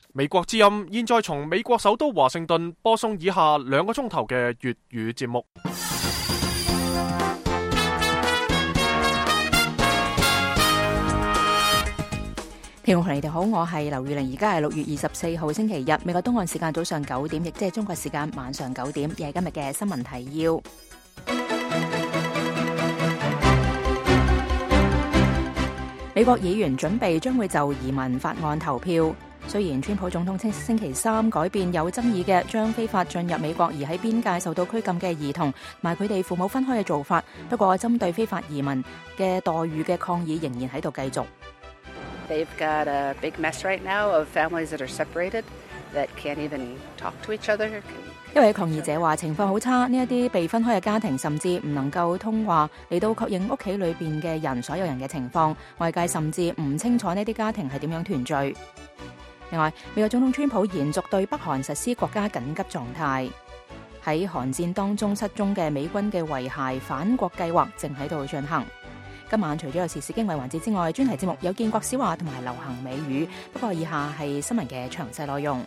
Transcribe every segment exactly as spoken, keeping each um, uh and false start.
美國之音現在從美國首都華盛頓播送以下兩個鐘頭嘅粵語節目。 聽眾朋友你哋好，我係劉玉玲，而家係六月二十四號星期日，美國東岸時間早上九點，亦即係中國時間晚上九點，亦係今日嘅新聞提要。美國議員準備將會就移民法案投票。雖然川普總統星星期三改變有爭議嘅將非法進入美國而喺邊界受到拘禁嘅兒童同埋佢哋父母分開嘅做法，不過針對非法移民嘅待遇嘅抗議仍然喺度繼續。 They've got a big mess right now of families that are separated that can't even talk to each other. 一位抗議者話情況好差，呢一啲被分開嘅家庭甚至唔能夠通話嚟到確認屋企裏邊嘅人所有人嘅情況，外界甚至唔清楚呢啲家庭係點樣團聚。另外，美國總統川普延續對北韓實施國家緊急狀態。喺韓戰當中失蹤嘅美軍嘅遺骸返國計劃正喺度進行。今晚除咗有時事經緯環節之外，專題節目有建國小話同埋流行美語。不過以下係新聞嘅詳細內容。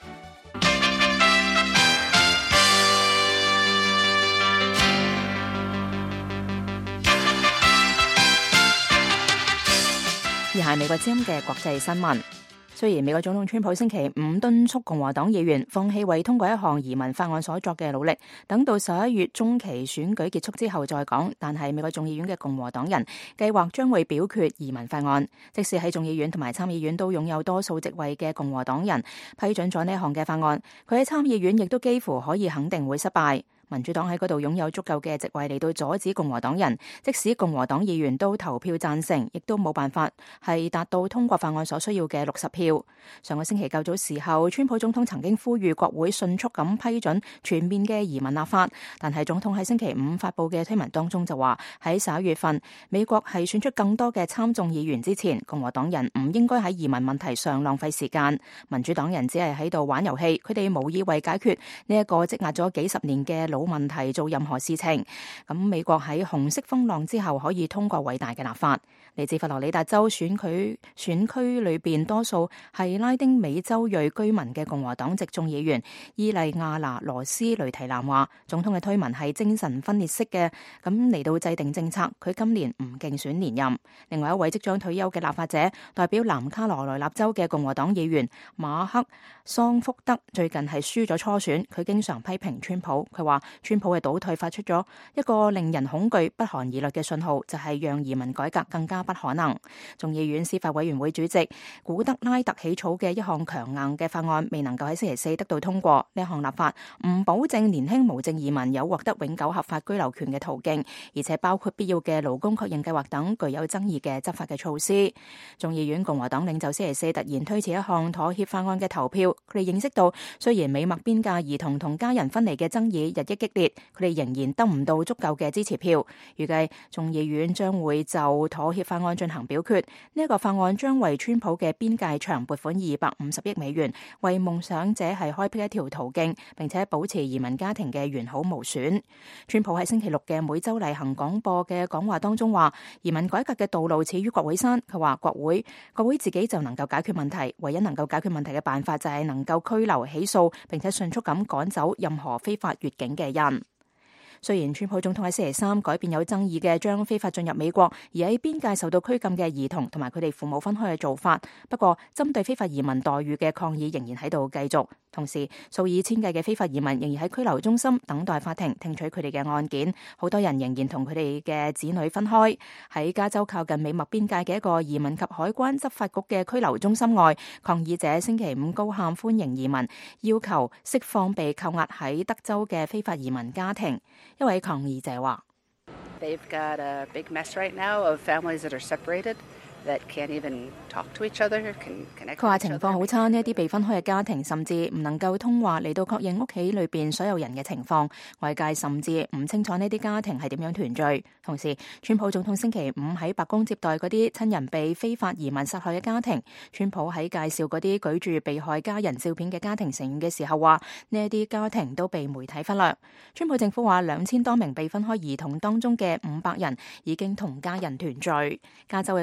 以下係美國之音嘅國際新聞。雖然美國總統川普星期五敦促共和黨議員放棄為通過一項移民法案所作嘅努力，等到十一月中期選舉結束之後再講，但係美國眾議院嘅共和黨人計劃將會表決移民法案，即使喺眾議院同埋參議院都擁有多數席位嘅共和黨人批准咗呢一項嘅法案，佢喺參議院亦都幾乎可以肯定會失敗。民主黨喺嗰度擁有足夠嘅席位嚟到阻止共和黨人，即使共和黨議員都投票贊成，亦都冇辦法係達到通過法案所需要嘅六十票。上個星期較早時候，川普總統曾經呼籲國會迅速咁批准全面嘅移民立法，但係總統喺星期五發布嘅推文當中就話，喺十一月份美國係選出更多嘅參眾議員之前，共和黨人唔應該喺移民問題上浪費時間。民主黨人只係喺度玩遊戲，佢哋無意為解決呢一個積壓咗幾十年嘅老問題做任何事情。咁美國喺紅色風浪之後可以通過偉大嘅立法。嚟自佛羅里達州選區選區裏邊多數係拉丁美洲裔居民嘅共和黨籍眾議員伊麗亞娜羅斯雷提蘭話，總統嘅推文係精神分裂式嘅，咁嚟到制定政策。佢今年唔競選連任。另外一位即將退休嘅立法者代表南卡羅來納州嘅共和黨議員馬克桑福德最近係輸咗初選，佢經常批評川普。佢話川普嘅倒退發出咗一個令人恐懼不寒而慄嘅信號，就係讓移民改革更加不可能。眾議院司法委員會主席古德拉特起草嘅一項強硬嘅法案未能夠喺星期四得到通過。呢項立法唔保證年輕無證移民有獲得永久合法居留權嘅途徑，而且包括必要嘅勞工確認計劃等具有爭議嘅執法嘅措施。眾議院共和黨領袖星期四突然推遲一項妥協法案嘅投票，佢哋認識到雖然美墨邊界兒童同家人分離嘅爭議日益激烈，佢哋仍然得唔到足夠嘅支持票。預計眾議院將會就妥協法案進行表決。呢一個法案將為川普嘅邊界牆撥款二百五十億美元，為夢想者係開闢一條途徑，並且保持移民家庭嘅完好無損。川普喺星期六嘅每周例行廣播嘅講話當中話，移民改革嘅道路始於國會山。佢話國會國會自己就能夠解決問題，唯一能夠解決問題嘅辦法就係能夠拘留、起訴，並且迅速咁趕走任何非法越境嘅人。雖然川普總統喺星期三改變有爭議嘅將非法進入美國而喺邊界受到拘禁嘅兒童同埋佢哋父母分開嘅做法，不過針對非法移民待遇嘅抗議仍然喺度繼續。同時，數以千計嘅非法移民仍然喺拘留中心等待法庭聽取佢哋嘅案件。好多人仍然同佢哋嘅子女分開。喺加州靠近美墨邊界嘅一個移民及海關執法局嘅拘留中心外，抗議者星期五高喊歡迎移民，要求釋放被扣押喺德州嘅非法移民家庭。一位抗議者話 They've got a big mess right now of families that are separated that can't even talk to each other, can connect. 佢話情況好差，呢一啲被分開嘅家庭甚至唔能夠通話嚟到確認屋企裏邊所有人嘅情況，外界甚至唔清楚呢啲家庭係點樣團聚。同時，川普總統星期五喺白宮接待嗰啲親人被非法移民殺害嘅家庭。川普喺介紹嗰啲舉住被害家人照片嘅家庭成員嘅時候話，呢一啲家庭都被媒體忽略。川普政府話，兩千多名被分開兒童當中嘅五百人已經同家人團聚。加州嘅抗議者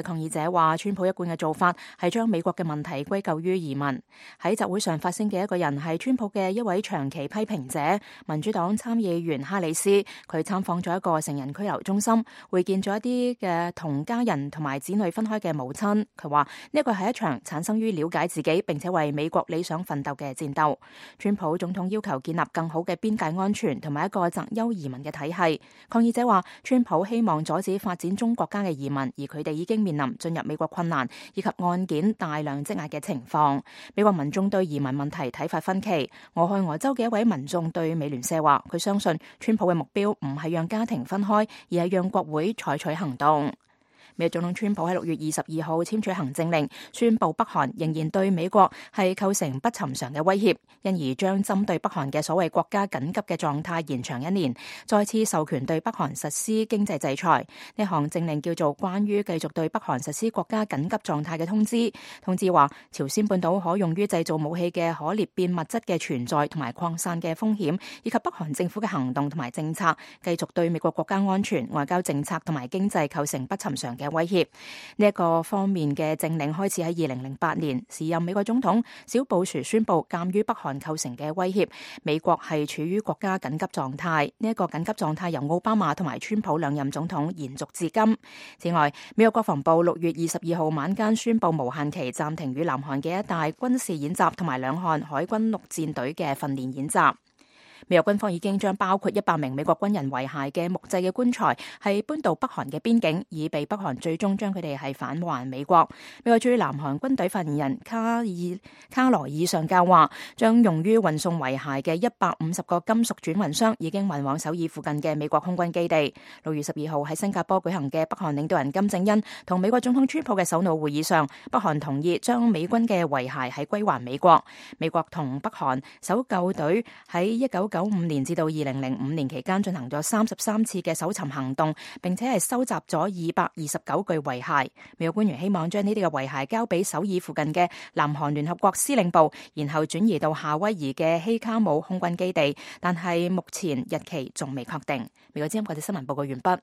者話，川普一貫嘅做法係將美國嘅問題歸咎於移民。喺集會上發聲嘅一個人係川普嘅一位長期批評者，民主黨參議員哈里斯。佢參訪咗一個成人拘留中心，會見咗一啲嘅同家人同埋子女分開嘅母親。佢話呢個係一場產生於了解自己並且為美國理想奮鬥嘅戰鬥。川普總統要求建立更好嘅邊界安全同埋一個擇優移民嘅體系。抗議者話，川普希望阻止發展中國家嘅移民，而佢哋已經面臨進入美國困難以及案件大量積壓嘅情況。美國民眾對移民問題睇法分歧。俄亥俄州嘅一位民眾對美聯社話，佢相信川普嘅目標唔係讓家庭分開，而係讓國會採取行動。美國總統川普喺六月二十二號簽署行政令，宣布北韓仍然對美國係構成不尋常嘅威脅，因而將針對北韓嘅所謂國家緊急嘅狀態延長一年，再次授權對北韓實施經濟制裁。呢項政令叫做關於繼續對北韓實施國家緊急狀態嘅通知。通知話，朝鮮半島可用於製造武器嘅可裂變物質嘅存在同埋擴散嘅風險，以及北韓政府嘅行動同埋政策，繼續對美國國家安全、外交政策同埋經濟構成不尋常嘅威脅。呢一個方面嘅政令開始喺二零零八年，時任美國總統小布殊宣布，鑑於北韓構成嘅威脅，美國係處於國家緊急狀態。呢一個緊急狀態由奧巴馬同埋川普兩任總統延續至今。此外，美國國防部六月二十二號晚間宣布無限期暫停與南韓嘅一大軍事演習同埋兩韓海軍陸戰隊嘅訓練演習。美國軍方已經將包括一百名美國軍人遺骸嘅木製嘅棺材係搬到北韓嘅邊境，以備北韓最終將佢哋係返還美國。美國駐南韓軍隊發言人卡爾卡羅爾上校話，將用於運送遺骸嘅一百五十個金屬轉運箱已經運往首爾附近嘅美國空軍基地。六月十二號喺新加坡舉行嘅北韓領導人金正恩同美國總統川普嘅首腦會議上，北韓同意將美軍嘅遺骸係歸還美國。美國同北韓搜救隊喺一九九五年至到二零零五年期間進行咗三十三次嘅搜尋行動，並且係收集咗二百二十九具遺骸。美國官員希望將呢啲嘅遺骸交俾首爾附近嘅南韓聯合國司令部，然後轉移到夏威夷嘅希卡姆空軍基地，但係目前日期仲未確定。美國之音國際新聞報告完畢。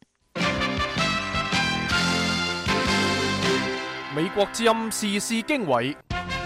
美國之音時事經緯。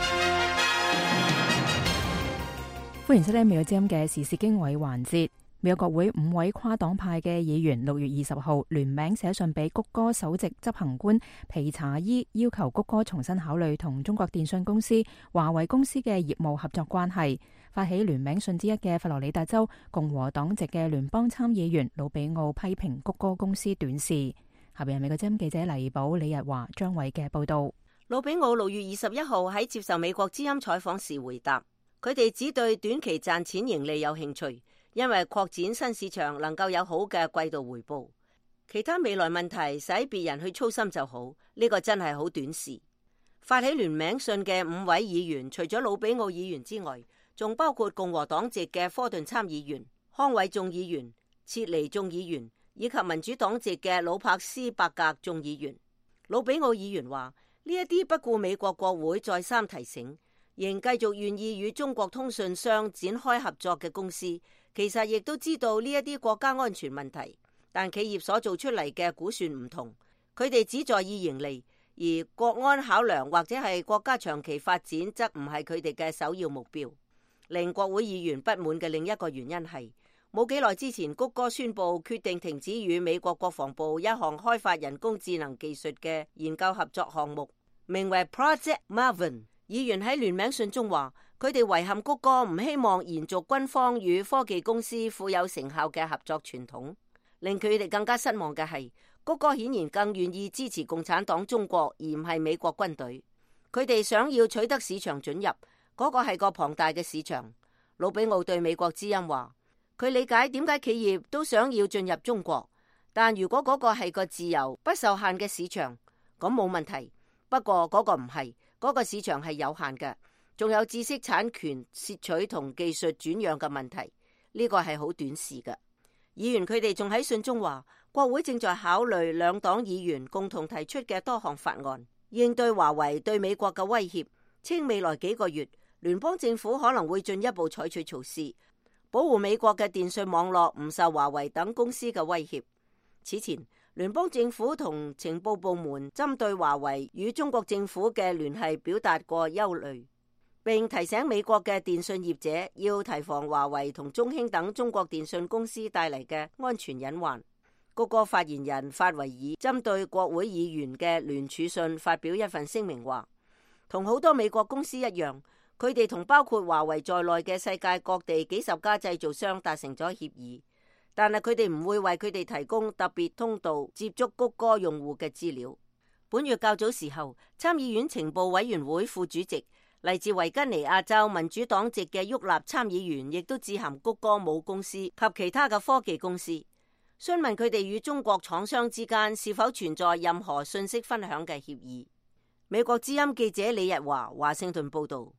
歡迎收聽美國之音嘅時事經緯環節。美國國會五位跨黨派嘅議員六月二十號聯名寫信俾谷歌首席執行官皮查伊，要求谷歌重新考慮同中國電信公司華為公司嘅業務合作關係。發起聯名信之一嘅佛羅里達州共和黨籍嘅聯邦參議員魯比奧批評谷歌公司短視。下邊係美國之音記者黎寶、李日華、張偉嘅報道。 魯比奧六月二十一號喺接受美國之音採訪時回答，佢哋只對短期賺錢盈利有興趣，因為擴展新市場能夠有好嘅季度回報。其他未來問題使別人去操心就好，呢個真係好短視。發起聯名信嘅五位議員，除咗魯比奧議員之外，仲包括共和黨籍嘅科頓參議員、康偉眾議員、切尼眾議員以及民主黨籍嘅魯柏斯伯格眾議員。魯比奧議員話：呢一啲不顧美國國會再三提醒，仍繼續願意與中國通訊商展開合作嘅公司，其實亦都知道呢一啲國家安全問題，但企業所做出嚟嘅估算唔同，佢哋只在意盈利，而國安考量或者係國家長期發展則唔係佢哋嘅首要目標。令國會議員不滿嘅另一個原因係，冇幾耐之前谷歌宣布決定停止與美國國防部一項開發人工智能技術嘅研究合作項目，名為 Project Maven。議員喺聯名信中話，佢哋遺憾谷歌唔希望延續軍方與科技公司富有成效嘅合作傳統。令佢哋更加失望嘅係，谷歌顯然更願意支持共產黨中國，而唔係美國軍隊。佢哋想要取得市場准入，嗰個係個龐大嘅市場。魯比奧對美國之音話，佢理解點解企業都想要進入中國，但如果嗰個係個自由不受限嘅市場，咁冇問題。不過嗰個唔係。嗰個市場係有限嘅，仲有知識產權竊取同技術轉讓嘅問題，呢個係好短視嘅。議員佢哋仲喺信中話，國會正在考慮兩黨議員共同提出嘅多項法案，應對華為對美國嘅威脅，稱未來幾個月聯邦政府可能會進一步採取措施，保護美國嘅電信網絡唔受華為等公司嘅威脅。此前聯邦政府同情報部門針對華為與中國政府嘅聯繫表達過憂慮，並提醒美國嘅電信業者要提防華為同中興等中國電信公司帶嚟嘅安全隱患。谷歌發言人法維爾針對國會議員嘅聯署信發表一份聲明話，同好多美國公司一樣，佢哋同包括華為在內嘅世界各地幾十家製造商達成咗協議，但係佢哋唔會為佢哋提供特別通道接觸谷歌用戶嘅資料。本月較早時候，參議院情報委員會副主席嚟自維吉尼亞州民主黨籍嘅沃納參議員亦都致函谷歌母公司及其他嘅科技公司，詢問佢哋與中國廠商之間是否存在任何信息分享嘅協議。美國之音記者李日華華盛頓報道。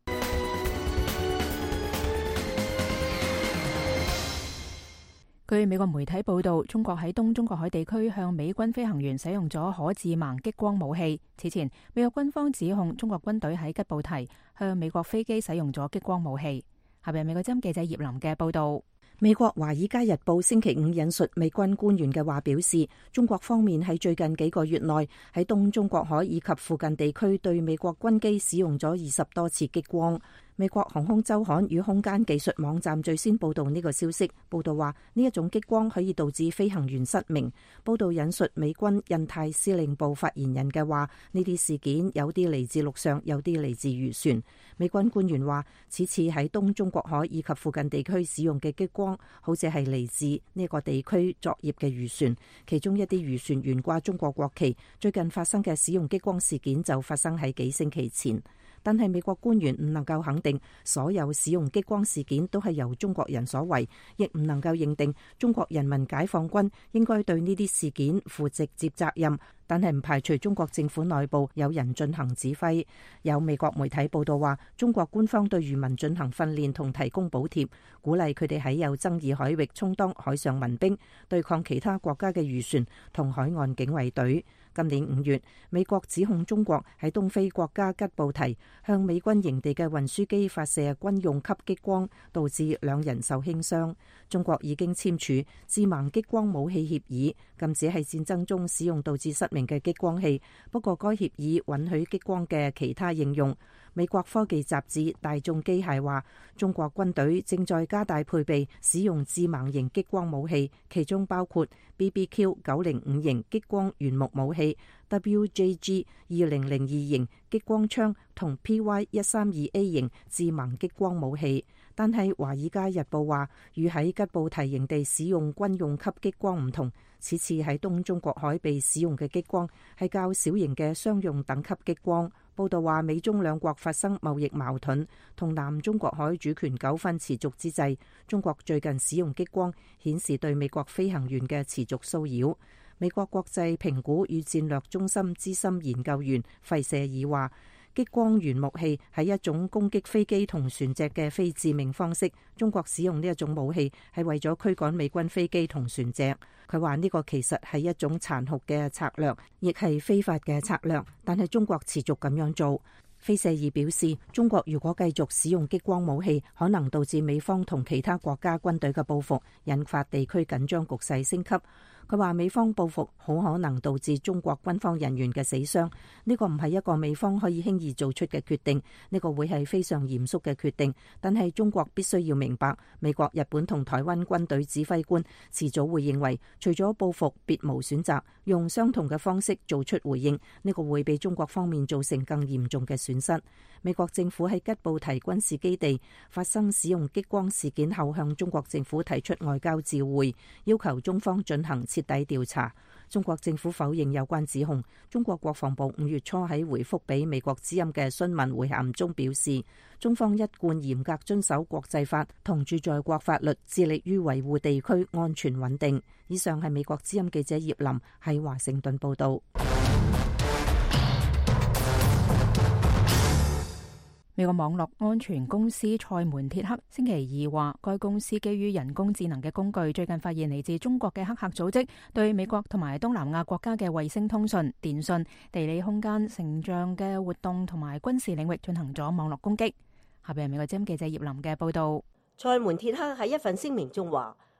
據美國媒體報道，中國喺東中國海地區向美軍飛行員使用咗可致盲激光武器。此前，美國軍方指控中國軍隊喺吉布提向美國飛機使用咗激光武器。下邊美國之音記者葉林嘅報道。 美國華爾街日報星期五引述美軍官員嘅話表示，中國方面喺最近幾個月內喺東中國海以及附近地區對美國軍機使用咗二十多次激光。美國航空週刊與空間技術網站最先報道呢個消息，報道話呢一種激光可以導致飛行員失明。報道引述美軍印太司令部發言人嘅話，呢啲事件有啲嚟自陸上，有啲嚟自漁船。美軍官員話，此次喺東中國海以及附近地區使用嘅激光，好似係嚟自呢個地區作業嘅漁船，其中一啲漁船懸掛中國國旗。最近發生嘅使用激光事件就發生喺幾星期前。但係美國官員唔能夠肯定所有使用激光事件都係由中國人所為，亦唔能夠認定中國人民解放軍應該對呢啲事件負直接責任。但係唔排除中國政府內部有人進行指揮。有美國媒體報道話，中國官方對漁民進行訓練同提供補貼，鼓勵佢哋喺有爭議海域充當海上民兵，對抗其他國家嘅漁船同海岸警衛隊。今年五月，美國指控中國喺東非國家吉布提向美軍營地嘅運輸機發射軍用級激光，導致兩人受輕傷。中國已經簽署致盲激光武器協議，禁止喺戰爭中使用導致失明嘅激光器。不過，該協議允許激光嘅其他應用。美國科技雜誌《大眾機械》話，中國軍隊正在加大配備使用致盲型激光武器，其中包括 B B Q 九零五型激光原木武器、W J G 二零零二型激光槍同 P Y 一三二 A 型致盲激光武器。但係《華爾街日報》話，與喺吉布提營地使用軍用級激光唔同，此次喺東中國海被使用嘅激光係較小型嘅商用等級激光。報道話，美中兩國發生貿易矛盾同南中國海主權糾紛持續之際，中國最近使用激光顯示對美國飛行員嘅持續騷擾。美國國際評估與戰略中心資深研究員費舍爾話，激光原木器係一種攻擊飛機同船隻嘅非致命方式。中國使用呢一種武器係為咗驅趕美軍飛機同船隻。佢話呢個其實係一種殘酷嘅策略，亦係非法嘅策略，但係中國持續咁樣做。菲舍爾表示，中國如果繼續使用激光武器，可能導致美方同其他國家軍隊嘅報復，引發地區緊張局勢升級。佢話美方報復好可能導致中國軍方人員嘅死傷，呢個唔係一個美方可以輕易做出嘅決定，呢個會係非常嚴肅嘅決定。但係中國必須要明白，美國、日本同台灣軍隊指揮官遲早會認為，除咗報復，別無選擇，用相同嘅方式做出回應，呢個會俾中國方面造成更嚴重嘅損失。美國政府喺吉布提軍事基地發生使用激光事件後，向中國政府提出外交照會，要求中方進行徹底調查。中國政府否認有關指控。中國國防部五月初喺回覆俾美國之音嘅詢問回函中表示，中方一貫嚴格遵守國際法同駐在國法律，致力於維護地區安全穩定。以上係美國之音記者葉林喺華盛頓報道。 美國網絡安全公司賽門鐵克星期二話，該公司基於人工智能嘅工具，最近發現嚟自中國嘅黑客組織對美國同埋東南亞國家嘅衛星通訊、電信、地理空間成像嘅活動同埋軍事領域進行咗網絡攻擊。下邊係美國之音記者葉林嘅報道。 賽門鐵克喺一份聲明中話，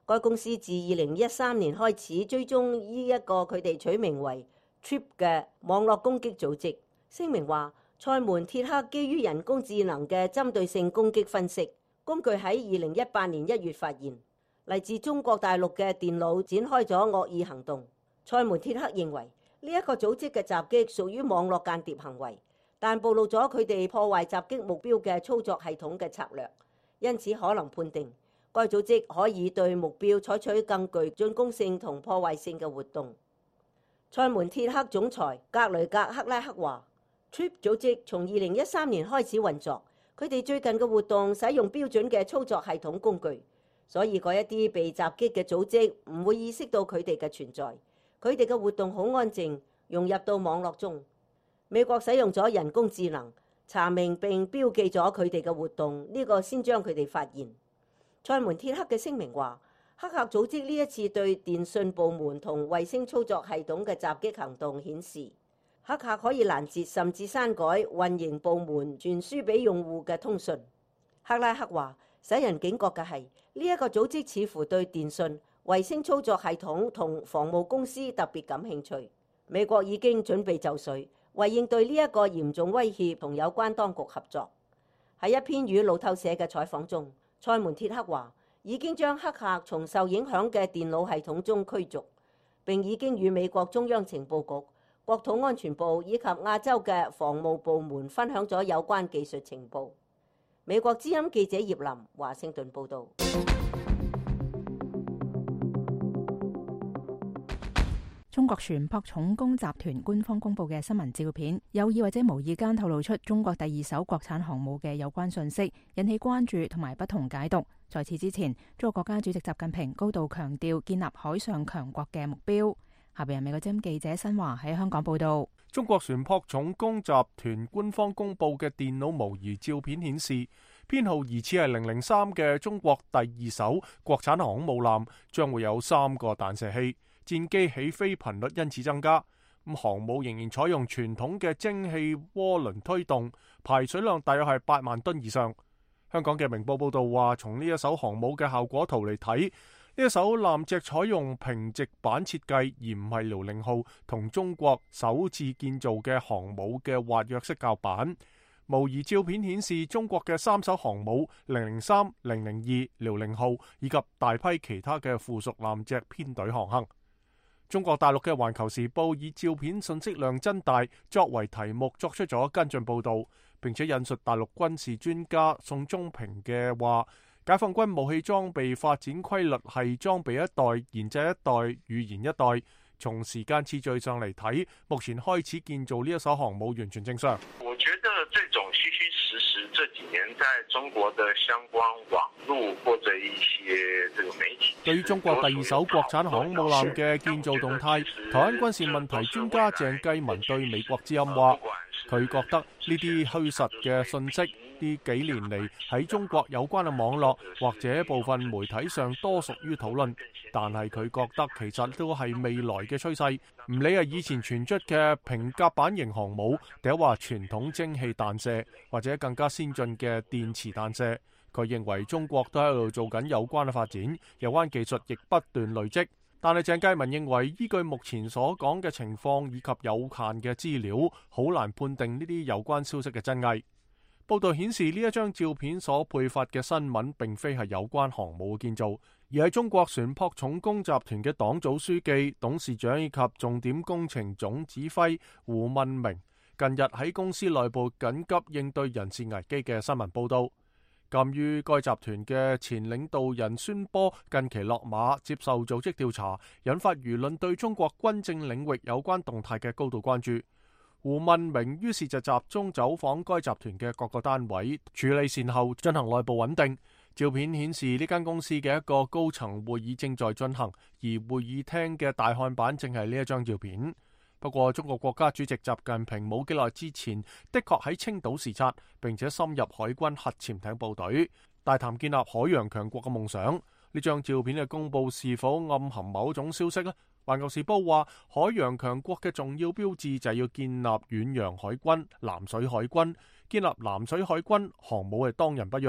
該公司自二零一三年開始追蹤呢一個佢哋取名為 Trip 嘅網絡攻擊組織。聲明話，塞門鐵克基於人工智能嘅針對性攻擊分析工具喺二零一八年一月發現，嚟自中國大陸嘅電腦展開咗惡意行動。塞門鐵克認為呢一個組織嘅襲擊屬於網絡間諜行為，但暴露咗佢哋破壞襲擊目標嘅操作系統嘅策略，因此可能判定該組織可以對目標採取更具進攻性同破壞性嘅活動。塞門鐵克總裁格雷格克拉克話 Trip 組織從二零一三年開始運作，佢哋最近嘅活動使用標準嘅操作系統工具，所以嗰一啲被襲擊嘅組織唔會意識到佢哋嘅存在。佢哋嘅活動好安靜，融入到網絡中。美國使用咗人工智能查明並標記咗佢哋嘅活動，呢個先將佢哋發現。塞門鐵克嘅聲明話，黑客組織呢一次對電信部門同衛星操作系統嘅襲擊行動顯示，黑客可以攔截甚至刪改運營部門傳輸俾用戶嘅通訊。克拉克話，使人警覺嘅係呢一個組織似乎對電信、衛星操作系統同防務公司特別感興趣。美國已經準備就緒，為應對呢一個嚴重威脅同有關當局合作。喺一篇與路透社嘅採訪中，塞門鐵克話已經將黑客從受影響嘅電腦系統中驅逐，並已經與美國中央情報局、國土安全部以及亞洲嘅防務部門分享咗有關技術情報。美國之音記者葉林華盛頓報導。 中國船舶重工集團官方公布嘅新聞照片，有意或者無意間透露出中國第二艘國產航母嘅有關信息，引起關注同埋不同解讀。在此之前，中國國家主席習近平高度強調建立海上強國嘅目標。下邊由美國之音記者新華喺香港報道。 中國船舶重工集團官方公布嘅電腦模擬照片顯示，編號疑似係零零三嘅中國第二艘國產航空母艦將會有三個彈射器。戰機起飛頻率因此增加，咁航母仍然採用傳統嘅蒸汽渦輪推動，排水量大約係八萬噸以上。香港嘅明報報道話，從呢一艘航母嘅效果圖嚟睇，呢一艘艦隻採用平直板設計，而唔係遼寧號同中國首次建造嘅航母嘅滑躍式甲板。模擬照片顯示，中國嘅三艘航母零零三、零零二、遼寧號以及大批其他嘅附屬艦隻編隊航行。中國大陸嘅《環球時報》以照片信息量真大作為題目，作出咗跟進報導，並且引述大陸軍事專家宋忠平嘅話：解放軍武器裝備發展規律係裝備一代、研製一代、語言一代。從時間次序上嚟睇，目前開始建造呢一艘航母完全正常。 我覺得這種虛虛實實，這幾年在中國的相關網絡或者一些這個媒體， 對於中國第二艘國產航空母艦嘅建造動態，台灣軍事問題專家鄭繼文對美國之音話，佢覺得呢啲虛實嘅信息，呢幾年嚟喺中國有關嘅網絡或者部分媒體上多屬於討論，但係佢覺得其實都係未來嘅趨勢。唔理係以前傳出嘅平甲板型航母，定係話傳統蒸汽彈射，或者更加先進嘅電磁彈射，佢認為中國都喺度做緊有關嘅發展，有關技術亦不斷累積。但係鄭繼文認為，依據目前所講嘅情況以及有限嘅資料，好難判定呢啲有關消息嘅真偽。報道顯示，呢一張照片所配發嘅新聞並非係有關航母嘅建造，而係中國船舶重工集團嘅黨組書記、董事長以及重點工程總指揮胡問明近日喺公司內部緊急應對人事危機嘅新聞報道。鑒於該集團嘅前領導人孫波近期落馬接受組織調查，引發輿論對中國軍政領域有關動態嘅高度關注。胡問明於是就集中走訪該集團嘅各個單位，處理善後，進行內部穩定。照片顯示呢間公司嘅一個高層會議正在進行，而會議廳嘅大看板正係呢一張照片。不過，中國國家主席習近平冇幾耐之前的確喺青島視察，並且深入海軍核潛艇部隊，大談建立海洋強國嘅夢想。呢張照片嘅公佈是否暗含某種消息呢？環球時報話，海洋強國嘅重要標誌就係要建立遠洋海軍、藍水海軍。建立藍水海軍，航母係當仁不讓。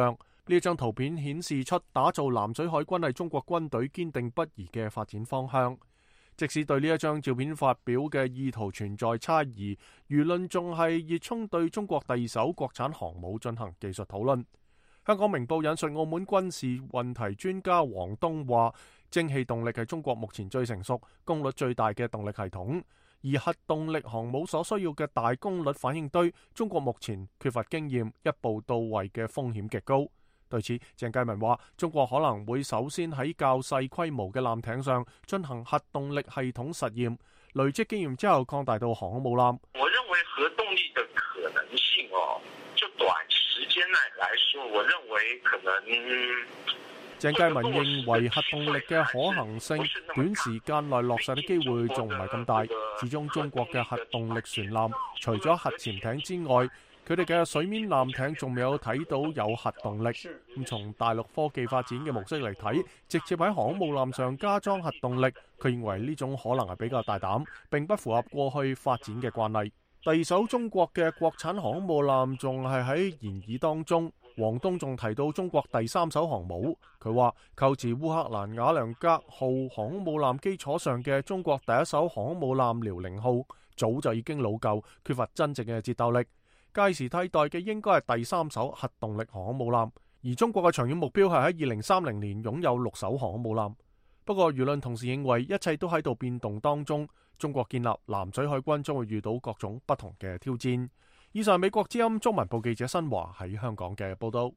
呢張圖片顯示出打造藍水海軍係中國軍隊堅定不移嘅發展方向。即使對呢一張照片發表嘅意圖存在差異，輿論仲係熱衷對中國第二艘國產航母進行技術討論。香港明報引述澳門軍事問題專家黃東話，蒸汽動力係中國目前最成熟、功率最大嘅動力系統，而核動力航母所需要嘅大功率反應堆，中國目前缺乏經驗，一步到位嘅風險極高。對此，鄭介民話：中國可能會首先喺較細規模嘅艦艇上進行核動力系統實驗，累積經驗之後擴大到航空母艦。 我認為核動力的可能性哦，就短時間內來說，我認為可能。 鄭介民認為核動力嘅可行性短時間內落實嘅機會仲唔係咁大，始終中國嘅核動力船艦除咗核潛艇之外，佢哋嘅水面艦艇仲未有睇到有核動力。咁從大陸科技發展嘅模式嚟睇，直接喺航母艦上加裝核動力，佢認為呢種可能係比較大膽，並不符合過去發展嘅慣例。第二艘中國嘅國產航母艦仲係喺研議當中。黃東仲提到中國第三艘航母，佢話構自烏克蘭瓦良格號航空母艦基礎上嘅中國第一艘航空母艦遼寧號早就已經老舊，缺乏真正嘅戰鬥力。屆時替代嘅應該係第三艘核動力航空母艦，而中國嘅長遠目標係喺二零三零年擁有六艘航空母艦。不過輿論同時認為一切都喺度變動當中，中國建立藍水海軍將會遇到各種不同嘅挑戰。以上係美國之音中文部記者新華喺香港嘅報道。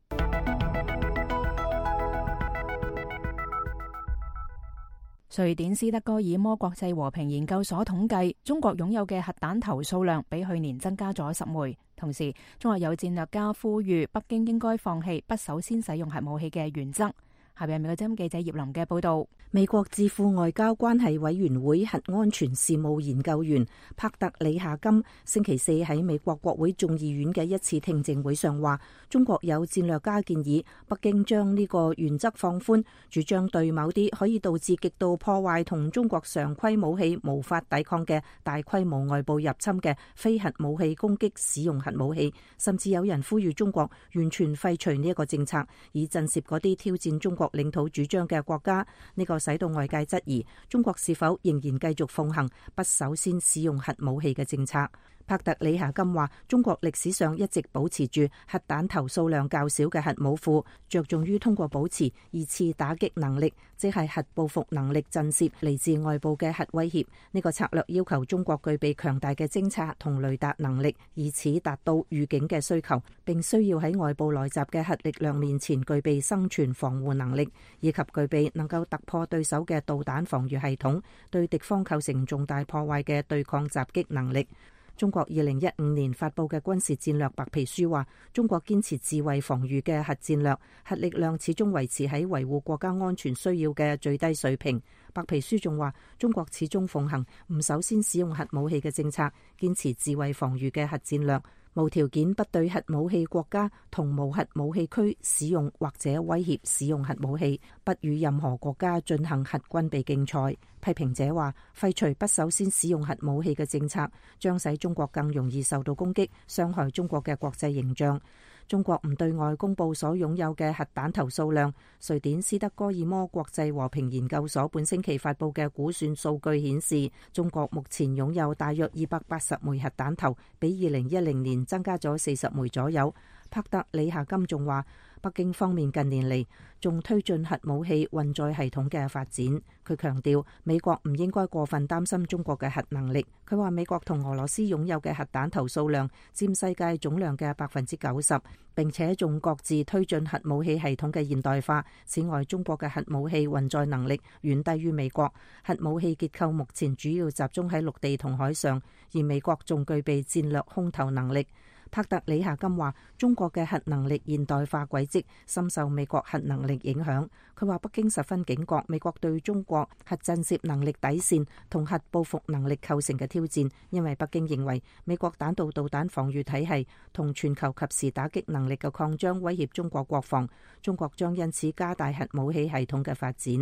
瑞典斯德哥爾摩國際和平研究所統計，中國擁有嘅核彈頭數量比去年增加咗十枚。同時，中國有戰略家呼籲北京應該放棄不首先使用核武器嘅原則。下邊係美國之音記者葉林嘅報道。 美國智庫外交關係委員會核安全事務研究員帕特里夏金星期四喺美國國會眾議院嘅一次聽證會上話，中國有戰略家建議北京將呢個原則放寬，主張對某啲可以導致極度破壞同中國常規武器無法抵抗嘅大規模外部入侵嘅非核武器攻擊使用核武器，甚至有人呼籲中國完全廢除呢一個政策，以震懾嗰啲挑戰中國領土主張嘅國家。呢個使到外界質疑中國是否仍然繼續奉行不首先使用核武器嘅政策。帕特里夏金話，中國歷史上一直保持住核彈頭數量較少嘅核武庫，着重於通過保持二次打擊能力，即係核報復能力，震懾嚟自外部嘅核威脅。呢個策略要求中國具備強大嘅偵察同雷達能力，以此達到預警嘅需求，並需要喺外部來襲嘅核力量面前具備生存防護能力，以及具備能夠突破對手嘅導彈防禦系統，對敵方構成重大破壞嘅對抗襲擊能力。中國二零一五年發佈嘅軍事戰略白皮書話，中國堅持自衛防禦嘅核戰略，核力量始終維持喺維護國家安全需要嘅最低水平。白皮書仲話，中國始終奉行唔首先使用核武器嘅政策，堅持自衛防禦嘅核戰略，無條件不對核武器國家同無核武器區使用或者威脅使用核武器，不與任何國家進行核軍備競賽。批評者話，廢除不首先使用核武器嘅政策，將使中國更容易受到攻擊，傷害中國嘅國際形象。中國唔對外公布所擁有嘅核彈頭數量。瑞典斯德哥爾摩國際和平研究所本星期發佈嘅估算數據顯示，中國目前擁有大約二百八十枚核彈頭，比二零一零年增加咗四十枚左右。帕特里夏金仲話，北京方面近年嚟仲推進核武器運載系統嘅發展。佢強調，美國唔應該過分擔心中國嘅核能力。佢話，美國同俄羅斯擁有嘅核彈頭數量佔世界總量嘅百分之九十，並且仲各自推進核武器系統嘅現代化。此外，中國嘅核武器運載能力遠低於美國，核武器結構目前主要集中喺陸地同海上，而美國仲具備戰略空投能力。帕特里夏金話，中國嘅核能力現代化軌跡深受美國核能力影響。佢話，北京十分警覺美國對中國核震懾能力底線同核報復能力構成嘅挑戰，因為北京認為美國彈道導彈防禦體系同全球及時打擊能力嘅擴張威脅中國國防，中國將因此加大核武器系統嘅發展。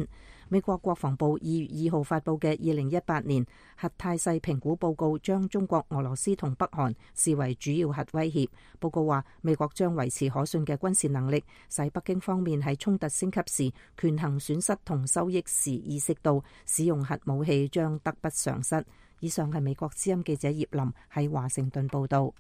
美國國防部二月二號發布嘅二零一八年核態勢評估報告，將中國、俄羅斯同北韓視為主要核威脅。報告話，美國將維持可信嘅軍事能力，使北京方面喺衝突升級時權衡損失同收益時意識到使用核武器將得不償失。以上係美國之音記者葉林喺華盛頓報道。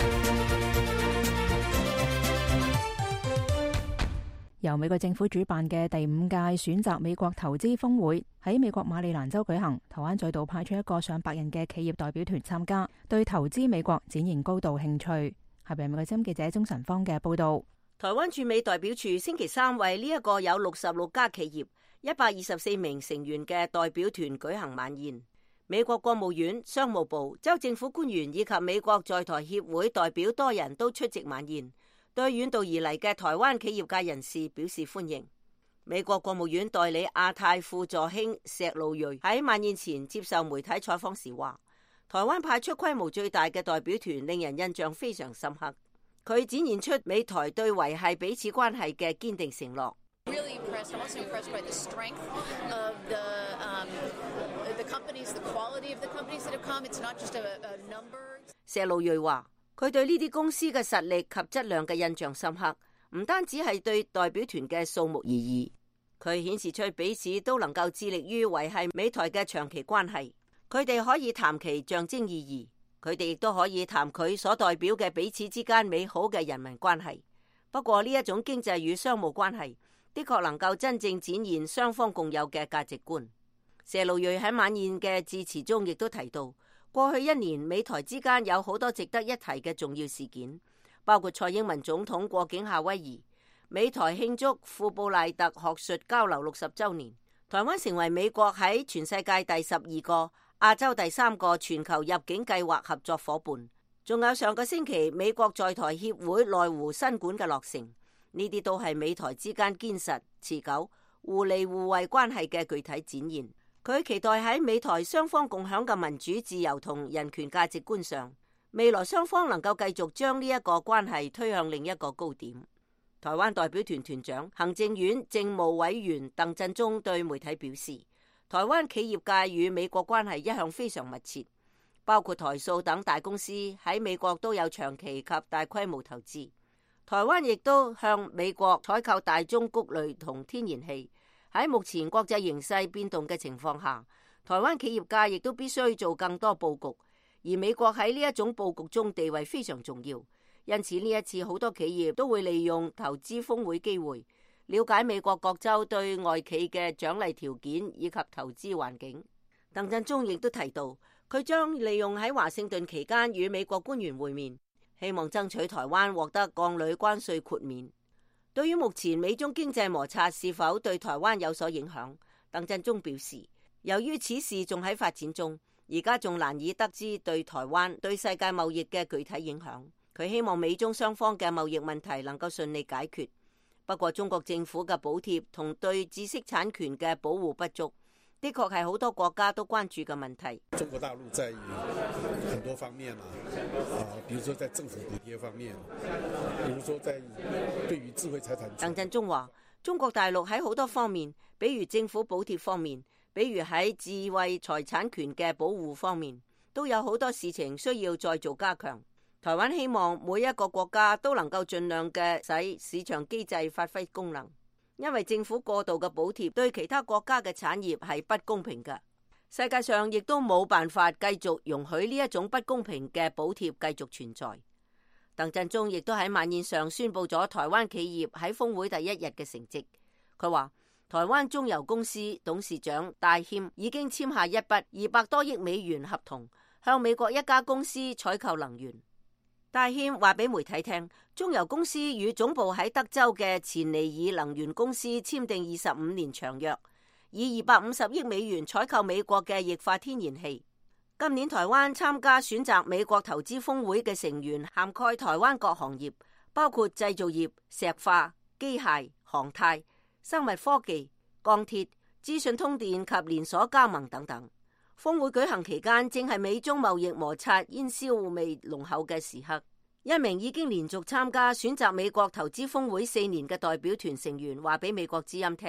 由美國政府主辦嘅第五屆選擇美國投資峰會喺美國馬里蘭州舉行，台灣再度派出一個上百人嘅企業代表團參加，對投資美國展現高度興趣。下邊係美國之音記者鍾晨芳嘅報道。 台灣駐美代表處星期三為呢一個有六十六家企業、一百二十四名成員嘅代表團舉行晚宴。美國國務院、商務部、州政府官員以及美國在台協會代表多人都出席晚宴，對遠道而嚟嘅台灣企業界人士表示歡迎。美國國務院代理亞太副助卿石路瑞喺晚宴前接受媒體採訪時話，台灣派出規模最大嘅代表團令人印象非常深刻，佢展現出美台對維繫彼此ne係嘅堅定承諾。 Really impressed. I'm also impressed by the strength of the, um, the companies, the quality of the companies that have come. It's not just a, a number. 石路瑞話，佢對呢啲公司嘅實力及質量嘅印象深刻，唔單止係對代表團嘅數目而已，佢顯示出彼此都能夠致力於維繫美台嘅長期關係。佢哋可以談其象徵意義，佢哋亦都可以談佢所代表嘅彼此之間美好嘅人民關係。不過呢一種經濟與商務關係的確能夠真正展現雙方共有嘅價值觀。謝路瑞喺晚宴嘅致辭中亦都提到，過去一年美台之間有好多值得一提嘅重要事件，包括蔡英文總統過境夏威夷，美台慶祝富布賴特學術交流六十週年，台灣成為美國喺全世界第十二個、亞洲第三個全球入境計劃合作夥伴，仲有上個星期美國在台協會內湖新館嘅落成。呢啲都係美台之間堅實、持久、互利互惠關係嘅具體展現。佢期待喺美台雙方共享嘅民主、自由同人權價值觀上，未來雙方能夠繼續將呢一個關係推向另一個高點。台灣代表團團長、行政院政務委員鄧振中對媒體表示，台灣企業界與美國關係一向非常密切，包括台塑等大公司喺美國都有長期及大規模投資。台灣亦都向美國採購大宗穀類同天然氣。喺目前國際形勢變動嘅情況下，台灣企業界亦都必須做更多佈局，而美國喺呢一種佈局中地位非常重要。因此呢一次好多企業都會利用投資峰會機會，了解美國各州對外企嘅獎勵條件以及投資環境。鄧振中亦都提到，佢將利用喺華盛頓期間與美國官員會面，希望爭取台灣獲得鋼鋁關稅豁免。對於目前美中經濟摩擦是否對台灣有所影響，鄧振中表示，由於此事仲喺發展中，而家仲難以得知對台灣對世界貿易嘅具體影響。佢希望美中雙方嘅貿易問題能夠順利解決。不過中國政府嘅補貼同對知識產權嘅保護不足，的確係好多國家都關注嘅問題。 中國大陸在於很多方面啊，啊，比如說在政府補貼方面，比如說在對於智慧財產權。 鄧振中話，中國大陸喺好多方面，比如政府補貼方面，比如喺智慧財產權嘅保護方面，都有好多事情需要再做加強。台灣希望每一個國家都能夠盡量嘅使市場機制發揮功能。因為政府過度嘅補貼對其他國家嘅產業係不公平嘅，世界上亦都冇辦法繼續容許呢一種不公平嘅補貼繼續存在。鄧振中亦都喺晚宴上宣布咗台灣企業喺峰會第一日嘅成績。佢話台灣中油公司董事長戴謙已經簽下一筆二百多億美元合同，向美國一家公司採購能源。戴謙話俾媒體聽，中油公司與總部喺德州嘅錢尼爾能源公司簽訂二十五年長約，以二百五十億美元採購美國嘅液化天然氣。今年台灣參加選擇美國投資峰會嘅成員涵蓋台灣各行業，包括製造業、石化、機械、航太、生物科技、鋼鐵、資訊通電及連鎖加盟等等。峰會舉行期間，正係美中貿易摩擦煙硝味濃厚嘅時刻。一名已經連續參加選擇美國投資峰會四年嘅代表團成員話俾美國之音聽，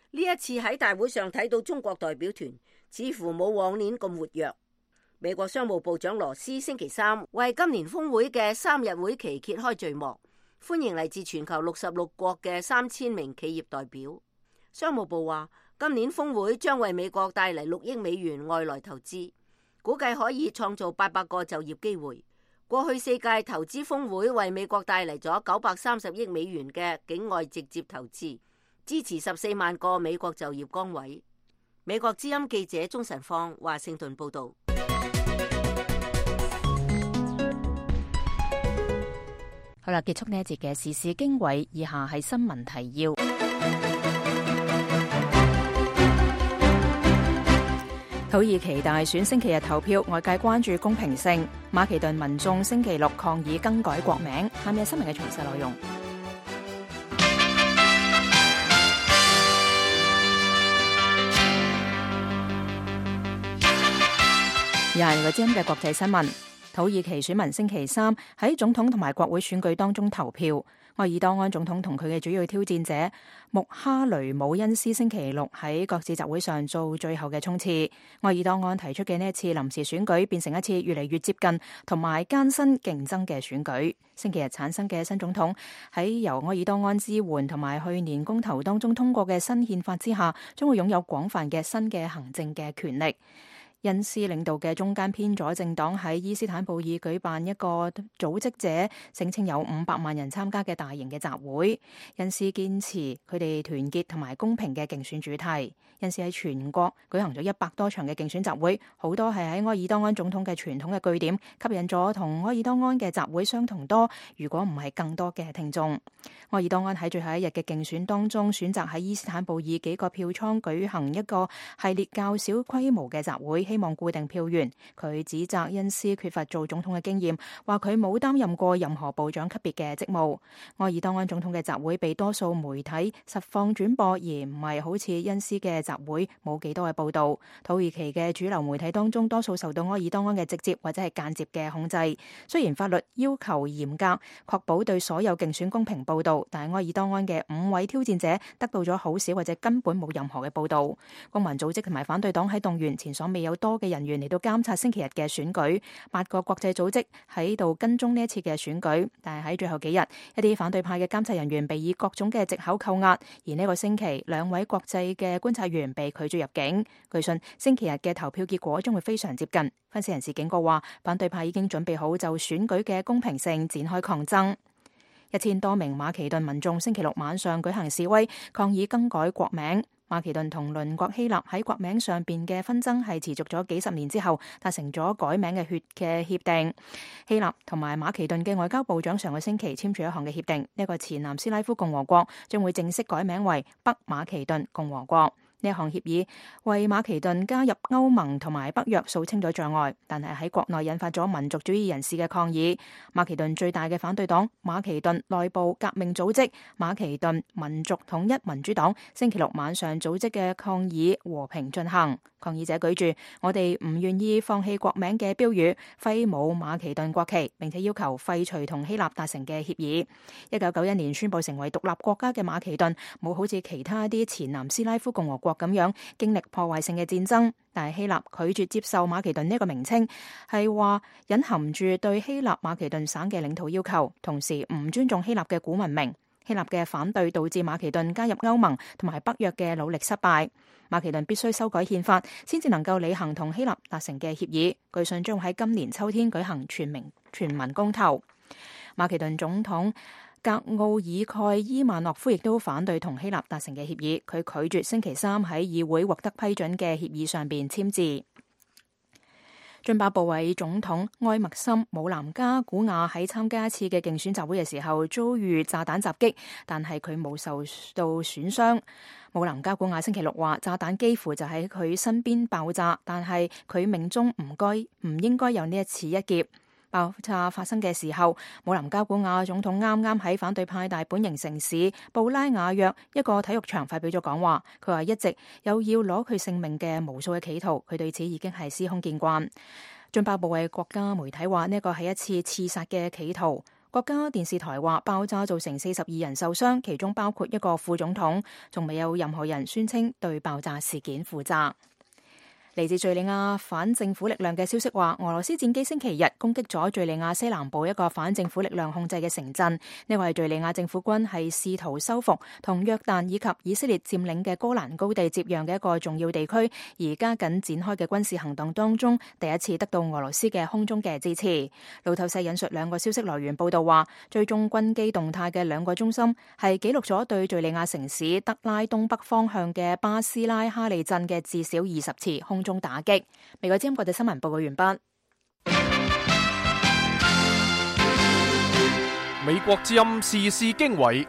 呢一次喺大會上睇到中國代表團似乎冇往年咁活躍。美國商務部長羅斯星期三為今年峰會嘅三日會期揭開序幕，歡迎嚟自全球六十六國嘅三千名企業代表。商務部話，今年峰會將為美國帶嚟六億美元外來投資，估計可以創造八百個就業機會。過去四屆投資峰會為美國帶嚟咗九百三十億美元嘅境外直接投資，支持十四萬個美國就業崗位。美國之音記者鍾晨放華盛頓報道。 好啦，結束呢一節嘅時事經緯，以下係新聞提要。土耳其大選星期日投票，外界關注公平性。馬其頓民眾星期六抗議更改國名。下面係新聞嘅詳細內容。廿二個鐘嘅國際新聞。土耳其選民星期三喺總統同埋國會選舉當中投票。埃爾多安總統同佢嘅主要挑戰者穆哈雷姆恩斯星期六喺各自集會上做最後嘅衝刺。埃爾多安提出嘅呢一次臨時選舉變成一次越嚟越接近同埋艱辛競爭嘅選舉。星期日產生嘅新總統喺由埃爾多安支援同埋去年公投當中通過嘅新憲法之下，將會擁有廣泛嘅新嘅行政嘅權力。恩斯領導嘅中間偏左政黨喺伊斯坦布爾舉辦一個組織者聲稱有五百萬人參加嘅大型嘅集會。恩斯堅持佢哋團結同埋公平嘅競選主題。恩斯喺全國舉行咗一百多場嘅競選集會，好多係喺埃爾多安總統嘅傳統嘅據點，吸引咗同埃爾多安嘅集會相同多，如果唔係更多嘅聽眾。埃爾多安喺最後一日嘅競選當中，選擇喺伊斯坦布爾幾個票倉舉行一個系列較小規模嘅集會，希望固定票源。佢指責恩斯缺乏做總統嘅經驗，話佢冇擔任過任何部長級別嘅職務。埃爾多安總統嘅集會被多數媒體實況轉播，而唔係好似恩斯嘅集會冇幾多嘅報道。土耳其嘅主流媒體當中，多數受到埃爾多安嘅直接或者係間接嘅控制。雖然法律要求嚴格，確保對所有競選公平報道，但係埃爾多安嘅五位挑戰者得到咗好少或者根本冇任何嘅報道。公民組織同埋反對黨喺動員前所未有多嘅人員嚟到監察星期日嘅選舉。八個國際組織喺度跟蹤呢一次嘅選舉，但係喺最後幾日，一啲反對派嘅監察人員被以各種嘅藉口扣押，而呢個星期兩位國際嘅觀察員被拒絕入境。據信星期日嘅投票結果將會非常接近。分析人士警告話，反對派已經準備好就選舉嘅公平性展開抗爭。一千多名馬其頓民眾星期六晚上舉行示威，抗議更改國名。馬其頓同鄰國希臘喺國名上邊嘅紛爭係持續咗幾十年之後，達成咗改名嘅協嘅協定。希臘同埋馬其頓嘅外交部長上個星期簽署一項嘅協定，呢個前南斯拉夫共和國將會正式改名為北馬其頓共和國。呢一項協議為馬其頓加入歐盟同埋北約掃清咗障礙，但係喺國內引發咗民族主義人士嘅抗議。馬其頓最大嘅反對黨馬其頓內部革命組織馬其頓民族統一民主黨星期六晚上組織嘅抗議和平進行。抗議者舉住我哋唔願意放棄國名嘅標語，揮舞馬其頓國旗，並且要求廢除同希臘達成嘅協議。一九九一年宣布成為獨立國家嘅馬其頓冇好似其他啲前南斯拉夫共和國咁樣經歷破壞性嘅戰爭，但係希臘拒絕接受馬其頓呢個名稱，係話隱含住對希臘馬其頓省嘅領土要求，同時唔尊重希臘嘅古文明。希臘嘅反對導致馬其頓加入歐盟同埋北約嘅努力失敗。馬其頓必須修改憲法，先至能夠履行同希臘達成嘅協議。據信將會喺今年秋天舉行全民全民公投。馬其頓總統格奧爾蓋伊曼諾夫亦都反對同希臘達成嘅協議，佢拒絕星期三喺議會獲得批准嘅協議上邊簽字。津巴布韋總統埃默森姆南加古亞喺參加一次嘅競選集會嘅時候遭遇炸彈襲擊，但係佢冇受到損傷。姆南加古亞星期六話，炸彈幾乎就喺佢身邊爆炸，但係佢命中唔該唔應該有呢一次一劫。爆炸發生嘅時候，姆林加古亞總統啱啱喺反對派大本營城市布拉瓦約一個體育場發表咗講話。佢話一直有要攞佢性命嘅無數嘅企圖，佢對此已經係司空見慣。津巴布韋國家媒體話呢個係一次刺殺嘅企圖。 國家電視台話爆炸造成四十二人受傷，其中包括一個副總統，仲未有任何人宣稱對爆炸事件負責。嚟自敘利亞反政府力量嘅消息話，俄羅斯戰機星期日攻擊咗敘利亞西南部一個反政府力量控制嘅城鎮。呢個係敘利亞政府軍係試圖收復同約旦以及以色列佔領嘅哥蘭高地接壤嘅一個重要地區，而加緊展開嘅軍事行動當中，第一次得到俄羅斯嘅空中嘅支持。路透社引述兩個消息來源報道話，追蹤軍機動態嘅兩個中心係記錄咗對敘利亞城市德拉東北方向嘅巴斯拉哈利鎮嘅至少二十次空中打擊。美國之音國際新聞報告完畢。 美國之音時事經緯，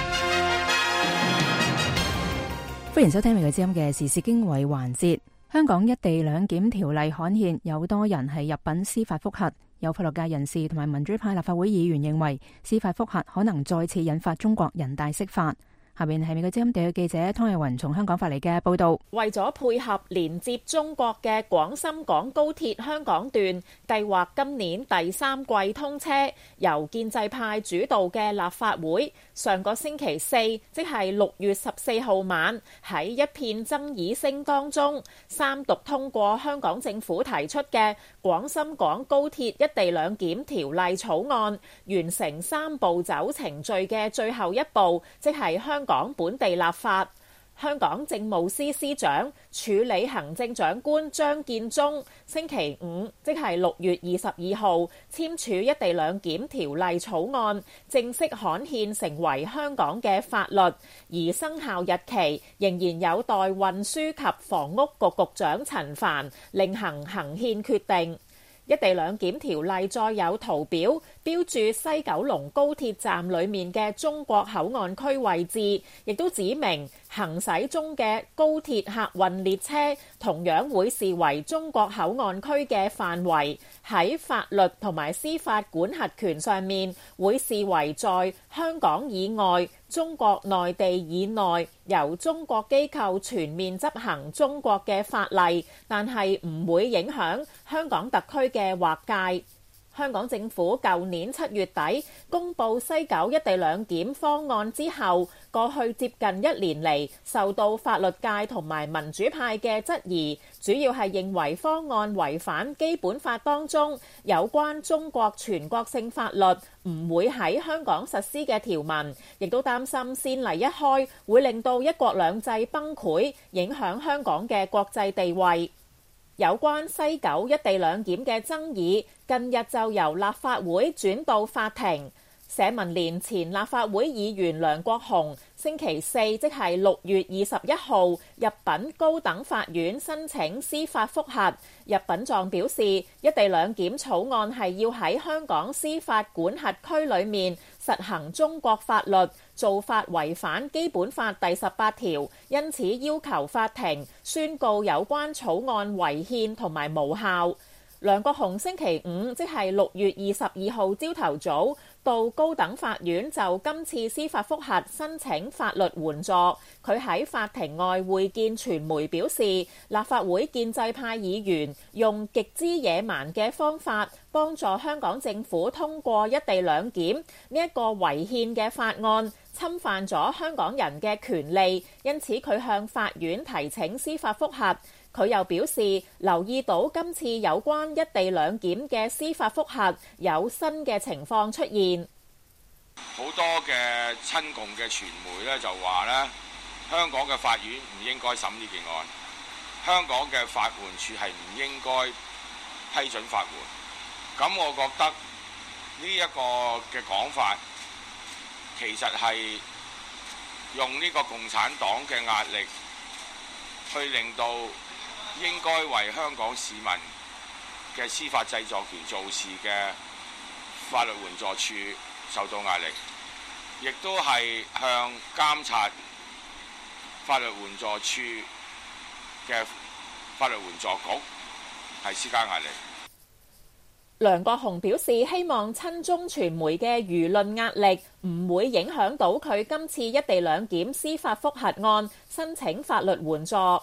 歡迎收聽美國之音嘅時事經緯環節。香港一地兩檢條例刊憲，有多人係入稟司法覆核。有法律界人士同埋民主派立法會議員認為，司法覆核可能再次引發中國人大釋法。下邊係美國之音地區記者湯藝雲從香港發嚟嘅報道。 為咗配合連接中國嘅廣深港高鐵香港段，計劃今年第三季通車，由建制派主導嘅立法會上個星期四，即係六月十四號晚，喺一片爭議聲當中，三讀通過香港政府提出嘅廣深港高鐵一地兩檢條例草案，完成三步走程序嘅最後一步，即係香港本地立法。香港政務司司長、署理行政長官張建宗星期五，即係六月二十二號簽署一地兩檢條例草案，正式刊憲成為香港嘅法律，而生效日期仍然有待運輸及房屋局局長陳帆另行行憲決定。一地兩檢條例再有圖表標注西九龍高鐵站裡面嘅中國口岸區位置，亦都指明行駛中嘅高鐵客運列車同樣會視為中國口岸區嘅範圍，喺法律同埋司法管轄權上面會視為在香港以外、中國內地以內由中國機構全面執行中國嘅法例，但係唔會影響香港特區嘅劃界。香港政府舊年七月底公布西九一地兩檢方案之後，過去接近一年嚟受到法律界同埋民主派嘅質疑，主要係認為方案違反基本法當中有關中國全國性法律唔會喺香港實施嘅條文，亦都擔心先例一開會令到一國兩制崩潰，影響香港嘅國際地位。有關西九一地兩檢嘅爭議，近日就由立法會轉到法庭。社民連前立法會議員梁國雄星期四，即係六月二十一號入稟高等法院申請司法覆核。入稟狀表示，一地兩檢草案係要喺香港司法管轄區裏面實行中國法律，做法違反基本法第十八條，因此要求法庭宣告有關草案違憲同埋無效。梁國雄星期五，即係六月二十二號朝頭早，到高等法院就今次司法覆核申請法律援助。佢喺法庭外會見傳媒表示，立法會建制派議員用極之野蠻嘅方法幫助香港政府通過一地兩檢呢一個違憲嘅法案，侵犯咗香港人嘅權利，因此佢向法院提請司法覆核。佢又表示，留意到今次有關一地兩檢嘅司法覆核有新嘅情況出現。 好多嘅親共嘅傳媒咧就話咧，香港嘅法院唔應該審呢件案，香港嘅法援處係唔應該批准法援。咁我覺得呢一個嘅講法，其實係用呢個共產黨嘅壓力，去令到應該為香港市民嘅司法製作權做事嘅法律援助處受到壓力，亦都係向監察法律援助處嘅法律援助局係施加壓力。 梁國雄表示，希望親中傳媒嘅輿論壓力唔會影響到佢今次一地兩檢司法覆核案申請法律援助。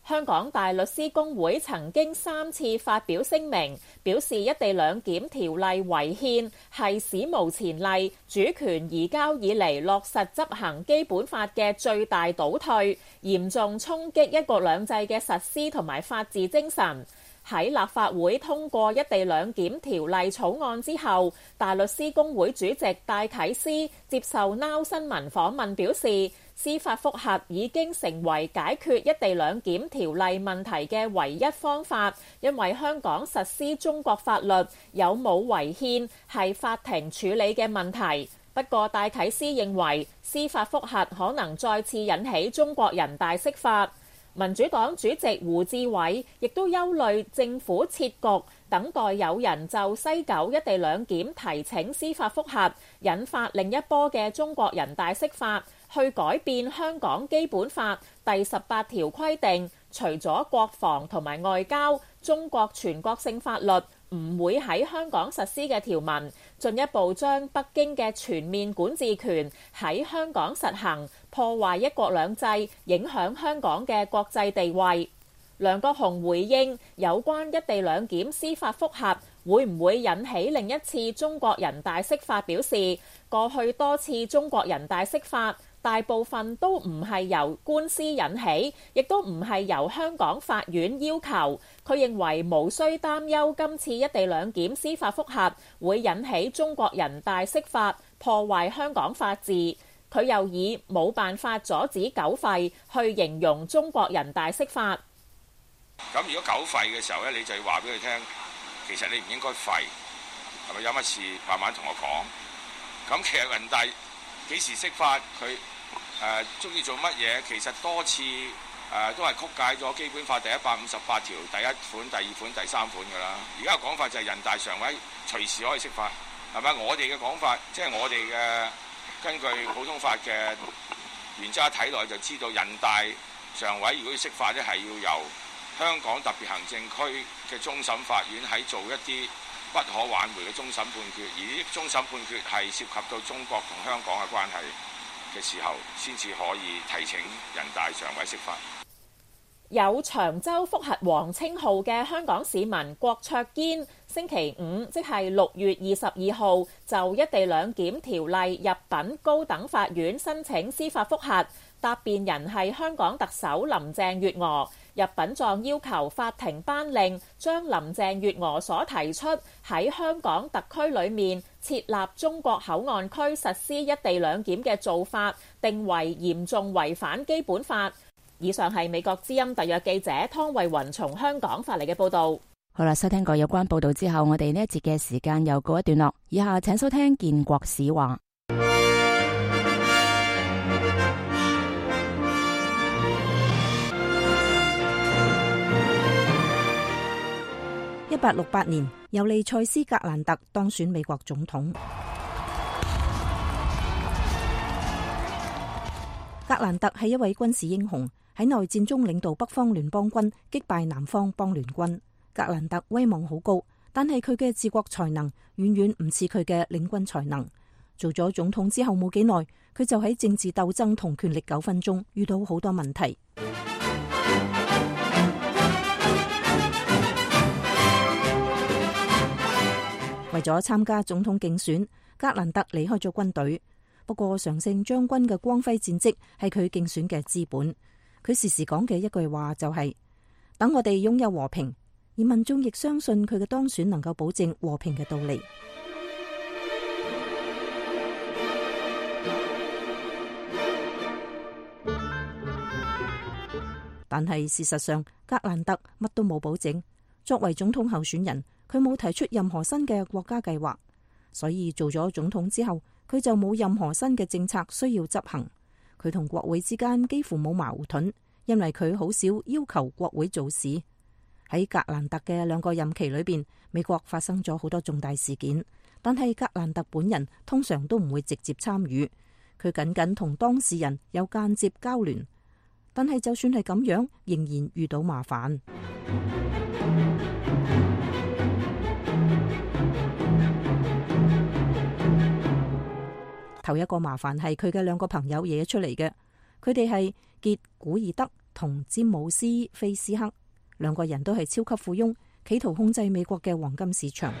香港大律師公會曾經三次發表聲明，表示一地兩檢條例違憲，係史無前例，主權移交以嚟落實執行基本法嘅最大倒退，嚴重衝擊一國兩制嘅實施同埋法治精神。喺立法會通過一地兩檢條例草案之後，大律師公會主席戴啟思接受 Now 新聞訪問表示，司法覆核已經成為解決一地兩檢條例問題嘅唯一方法，因為香港實施中國法律有冇違憲係法庭處理嘅問題。不過戴啟思認為司法覆核可能再次引起中國人大釋法。民主黨主席胡志偉亦都憂慮政府設局，等待有人就西九一地兩檢提請司法覆核，引發另一波嘅中國人大釋法，去改變香港基本法第十八條規定，除咗國防同埋外交，中國全國性法律唔會喺香港實施嘅條文，進一步將北京嘅全面管治權喺香港實行，破壞一國兩制，影響香港嘅國際地位。梁國雄回應有關一地兩檢司法覆核會唔會引起另一次中國人大釋法表示，過去多次中國人大釋法大部分都唔係由官司引起，亦都唔係由香港法院要求。佢認為無需擔憂今次一地兩檢司法覆核會引起中國人大釋法，破壞香港法治。佢又以冇辦法阻止狗吠去形容中國人大釋法。 咁如果狗吠嘅時候咧，你就要話俾佢聽，其實你唔應該吠，係咪有乜事慢慢同我講。咁其實人大幾時釋法，佢誒中意做乜嘢，其實多次誒、呃、都係曲解咗基本法第一百五十八條第一款、第二款、第三款㗎啦。而家嘅講法就係人大常委隨時可以釋法，係咪？我哋嘅講法即係、就是、我哋嘅根據普通法嘅原則睇落就知道，人大常委如果要釋法咧，係要由香港特別行政區嘅終審法院喺做一啲不可挽回嘅終審判決，而呢啲終審判決係涉及到中國同香港嘅關係嘅時候，先至可以提請人大常委釋法。 有長洲覆核王稱號嘅香港市民郭卓堅，星期五即係六月二十二號就一地兩檢條例入稟高等法院申請司法覆核，答辯人係香港特首林鄭月娥。入稟狀要求法庭頒令將林鄭月娥所提出喺香港特區裏面設立中國口岸區實施一地兩檢嘅做法，定為嚴重違反基本法。以上係美國之音特約記者湯慧雲從香港發嚟嘅報導。 好啦，收聽過有關報導之後，我哋呢一節嘅時間又告一段落。以下請收聽建國史話。 一八六八年，尤利塞斯格蘭特當選美國總統。格蘭特係一位軍事英雄，喺內戰中領導北方聯邦軍擊敗南方邦聯軍。格蘭特威望好高，但係佢嘅治國才能遠遠唔似佢嘅領軍才能。做咗總統之後冇幾耐，佢就喺政治鬥爭同權力糾紛中遇到好多問題。為咗參加總統競選，格蘭特離開咗軍隊。不過常勝將軍嘅光輝戰績係佢競選嘅資本。佢時時講嘅一句話就係：等我哋擁有和平，而民眾亦相信佢嘅當選能夠保證和平嘅到嚟。但係事實上，格蘭特乜都冇保證。作為總統候選人，佢冇提出任何新嘅國家計劃，所以做咗總統之後，佢就冇任何新嘅政策需要執行。佢同國會之間幾乎冇矛盾，因為佢好少要求國會做事。喺格蘭特嘅兩個任期裏邊，美國發生咗好多重大事件，但係格蘭特本人通常都唔會直接參與，佢僅僅同當事人有間接交聯。但係就算係咁樣，仍然遇到麻煩。頭一個麻煩係佢嘅兩個朋友惹出嚟嘅，佢哋係傑古爾德同詹姆斯·菲斯克，兩個人都係超級富翁，企圖控制美國嘅黃金市場。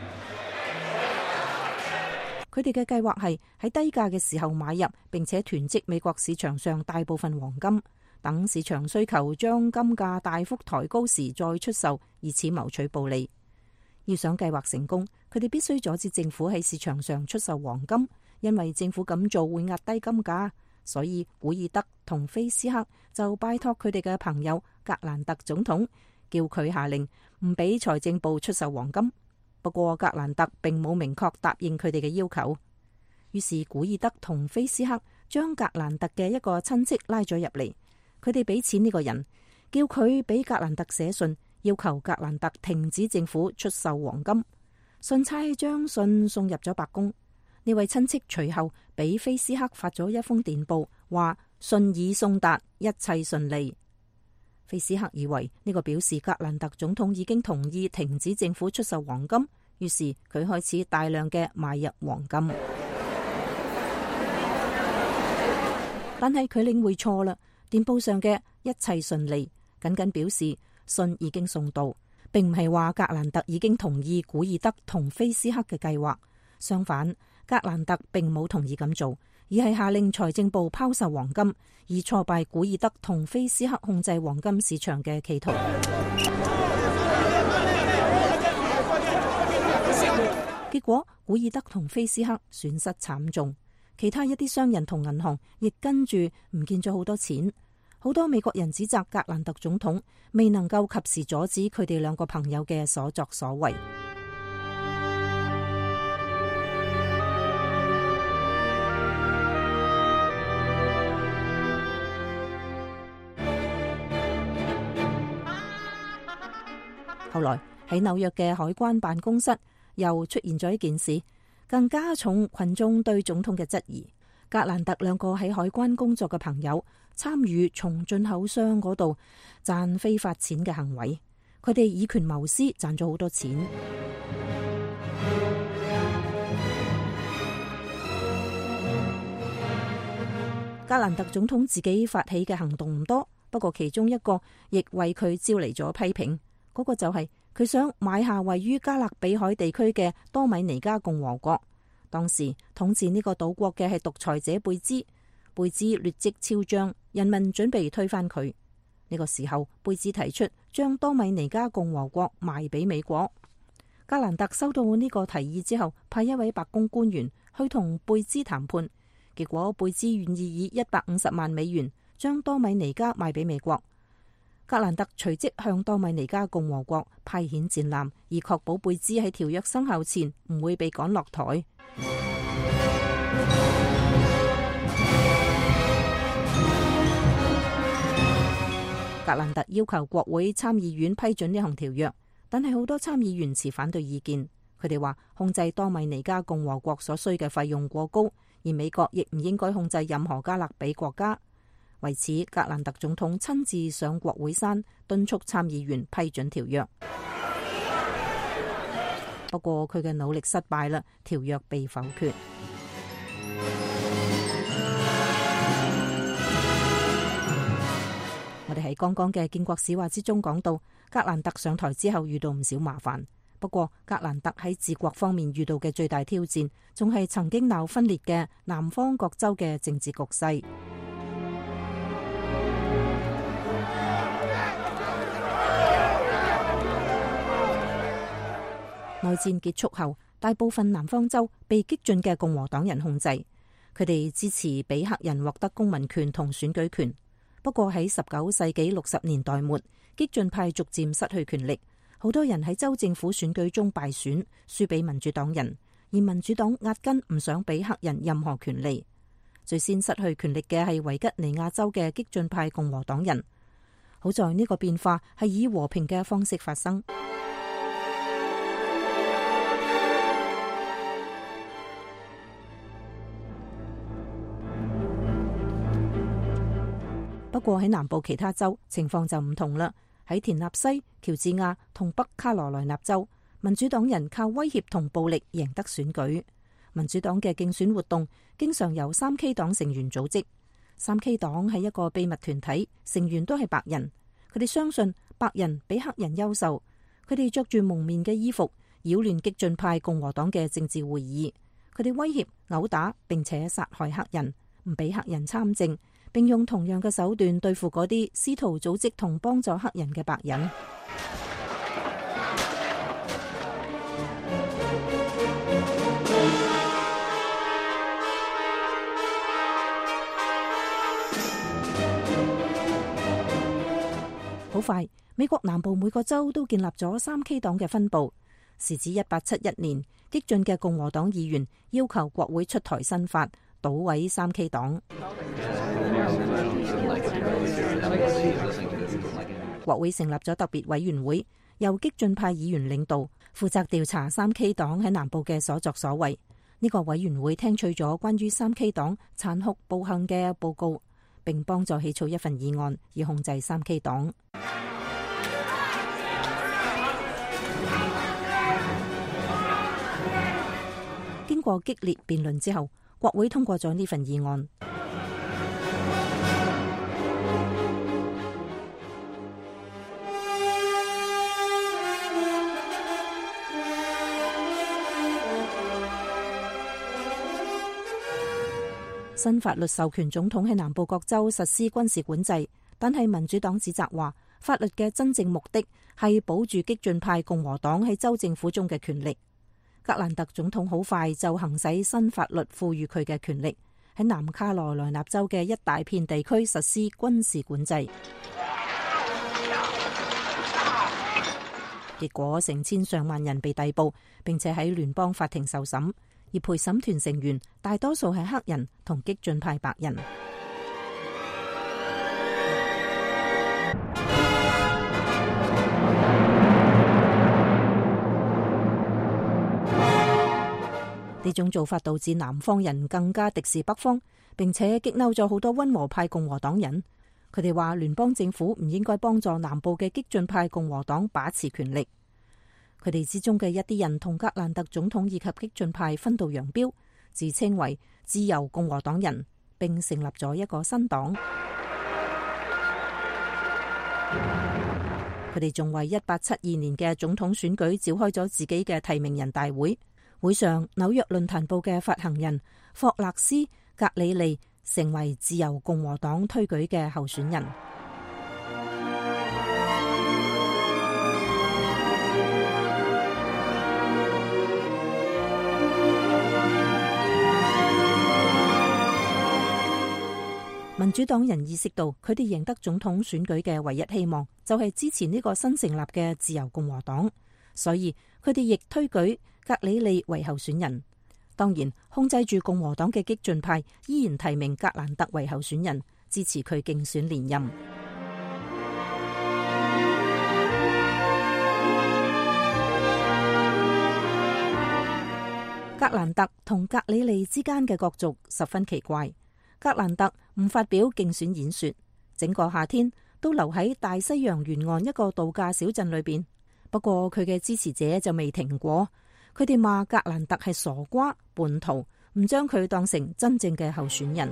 佢哋嘅計劃係喺低價嘅時候買入，並且囤積美國市場上大部分黃金，等市場需求將金價大幅抬高時再出售，以此謀取暴利。要想計劃成功，佢哋必須阻止政府喺市場上出售黃金，因為政府咁做會壓低金價。所以古爾德同菲斯克就拜託佢哋嘅朋友格蘭特總統，叫佢下令唔俾財政部出售黃金。不過格蘭特並冇明確答應佢哋嘅要求。於是古爾德同菲斯克將格蘭特嘅一個親戚拉咗入嚟，佢哋俾錢呢個人，叫佢俾格蘭特寫信，要求格蘭特停止政府出售黃金。信差將信送入咗白宮。呢位親戚隨後俾菲斯克發咗一封電報，話信已送達，一切順利。菲斯克以為呢個表示格蘭特總統已經同意停止政府出售黃金，於是佢開始大量嘅買入黃金。但係佢領會錯啦，電報上嘅一切順利僅僅表示信已經送到，並唔係話格蘭特已經同意古爾德同菲斯克嘅計劃。相反，格蘭特並冇同意咁做，而係下令財政部拋售黃金，以挫敗古爾德同菲斯克控制黃金市場嘅企圖。結果，古爾德同菲斯克損失慘重，其他一啲商人同銀行亦跟住唔見咗好多錢。好多美國人指責格蘭特總統未能夠及時阻止佢哋兩個朋友嘅所作所為。後來喺紐約嘅海關辦公室又出現咗一件事，更加重群眾對總統嘅質疑。格蘭特兩個喺海關工作嘅朋友參與從進口商嗰度賺非法錢嘅行為，佢哋以權謀私，賺咗好多錢。格蘭特總統自己發起嘅行動唔多，不過其中一個亦為佢招嚟咗批評。嗰個就係佢想買下位於加勒比海地區嘅多米尼加共和國。當時統治呢個島國嘅係獨裁者貝茲，貝茲劣跡超彰，人民準備推翻佢。呢個時候，貝茲提出將多米尼加共和國賣俾美國。格蘭特收到呢個提議之後，派一位白宮官員去同貝茲談判，結果貝茲願意以一百五十萬美元將多米尼加賣俾美國。格蘭特隨即向多米尼加共和國派遣戰艦，以確保貝茲喺條約生效前唔會被趕落台。格蘭特要求國會參議院批准呢項條約，但係好多參議員持反對意見。佢哋話控制多米尼加共和國所需嘅費用過高，而美國亦唔應該控制任何加勒比國家。為此，格蘭特總統親自上國會山敦促參議員批准條約。不過佢嘅努力失敗啦，條約被否決。我哋喺剛剛嘅建國史話之中講到，格蘭特上台之後遇到唔少麻煩。不過格蘭特喺治國方面遇到嘅最大挑戰，仲係曾經鬧分裂嘅南方各州嘅政治局勢。內戰結束後，大部分南方州被激進嘅共和黨人控制，佢哋支持俾黑人獲得公民權同選舉權。不過喺十九世紀六十年代末，激進派逐漸失去權力，好多人喺州政府選舉中敗選，輸俾民主黨人，而民主黨壓根唔想俾黑人任何權利。最先失去權力嘅係維吉尼亞州嘅激進派共和黨人。好在呢個變化係以和平嘅方式發生。不過喺南部其他州情況就唔同啦。喺田納西、喬治亞同北卡羅來納州，民主黨人靠威脅同暴力贏得選舉。民主黨嘅競選活動經常由三 K 黨成員組織。 三 K 黨係一個秘密團體，成員都係白人。佢哋相信白人比黑人優秀。佢哋着住蒙面嘅衣服，擾亂激進派共和黨嘅政治會議。佢哋威脅、毆打並且殺害黑人，唔俾黑人參政，並用同樣嘅手段對付嗰啲試圖組織同幫助黑人嘅白人。好快，美國南部每個州都建立咗三 K 黨嘅分部。時至一八七一年，激進嘅共和黨議員要求國會出台新法，搗毀三 K 黨。國會成立咗特別委員會，由激進派議員領導，負責調查三 K 黨喺南部嘅所作所為。呢個委員會聽取咗關於三 K 黨殘酷暴行嘅報告，並幫助起草一份議案，以控制三 K 黨。經過激烈辯論之後，國會通過咗呢份議案。新法律授權總統喺南部各州實施軍事管制，但係民主黨指責話，法律嘅真正目的係保住激進派共和黨喺州政府中嘅權力。格蘭特總統好快就行使新法律賦予佢嘅權力，喺南卡羅來納州嘅一大片地區實施軍事管制。結果成千上萬人被逮捕，並且喺聯邦法庭受審，而陪審團成員大多數係黑人同激進派白人。呢種做法導致南方人更加敵視北方，並且激嬲咗好多溫和派共和黨人。佢哋話聯邦政府唔應該幫助南部嘅激進派共和黨把持權力。佢哋之中嘅一啲人同格蘭特總統以及激進派分道揚鑣，自稱為自由共和黨人，並成立咗一個新黨。佢哋仲為一八七二年嘅總統選舉召開咗自己嘅提名人大會。會上，紐約論壇報嘅發行人霍勒斯·格里利成為自由共和黨推舉嘅候選人。民主黨人意識到，佢哋贏得總統選舉嘅唯一希望就係支持呢個新成立嘅自由共和黨，所以佢哋亦推舉格里利為候選人。當然，控制住共和黨嘅激進派依然提名格蘭特為候選人，支持佢競選連任。格蘭特同格里利之間嘅角逐十分奇怪。格蘭特唔發表競選演說，整個夏天都留喺大西洋沿岸一個度假小鎮裏邊。不過佢嘅支持者就未停過。佢哋罵格蘭特係傻瓜、叛徒，唔將佢當成真正嘅候選人。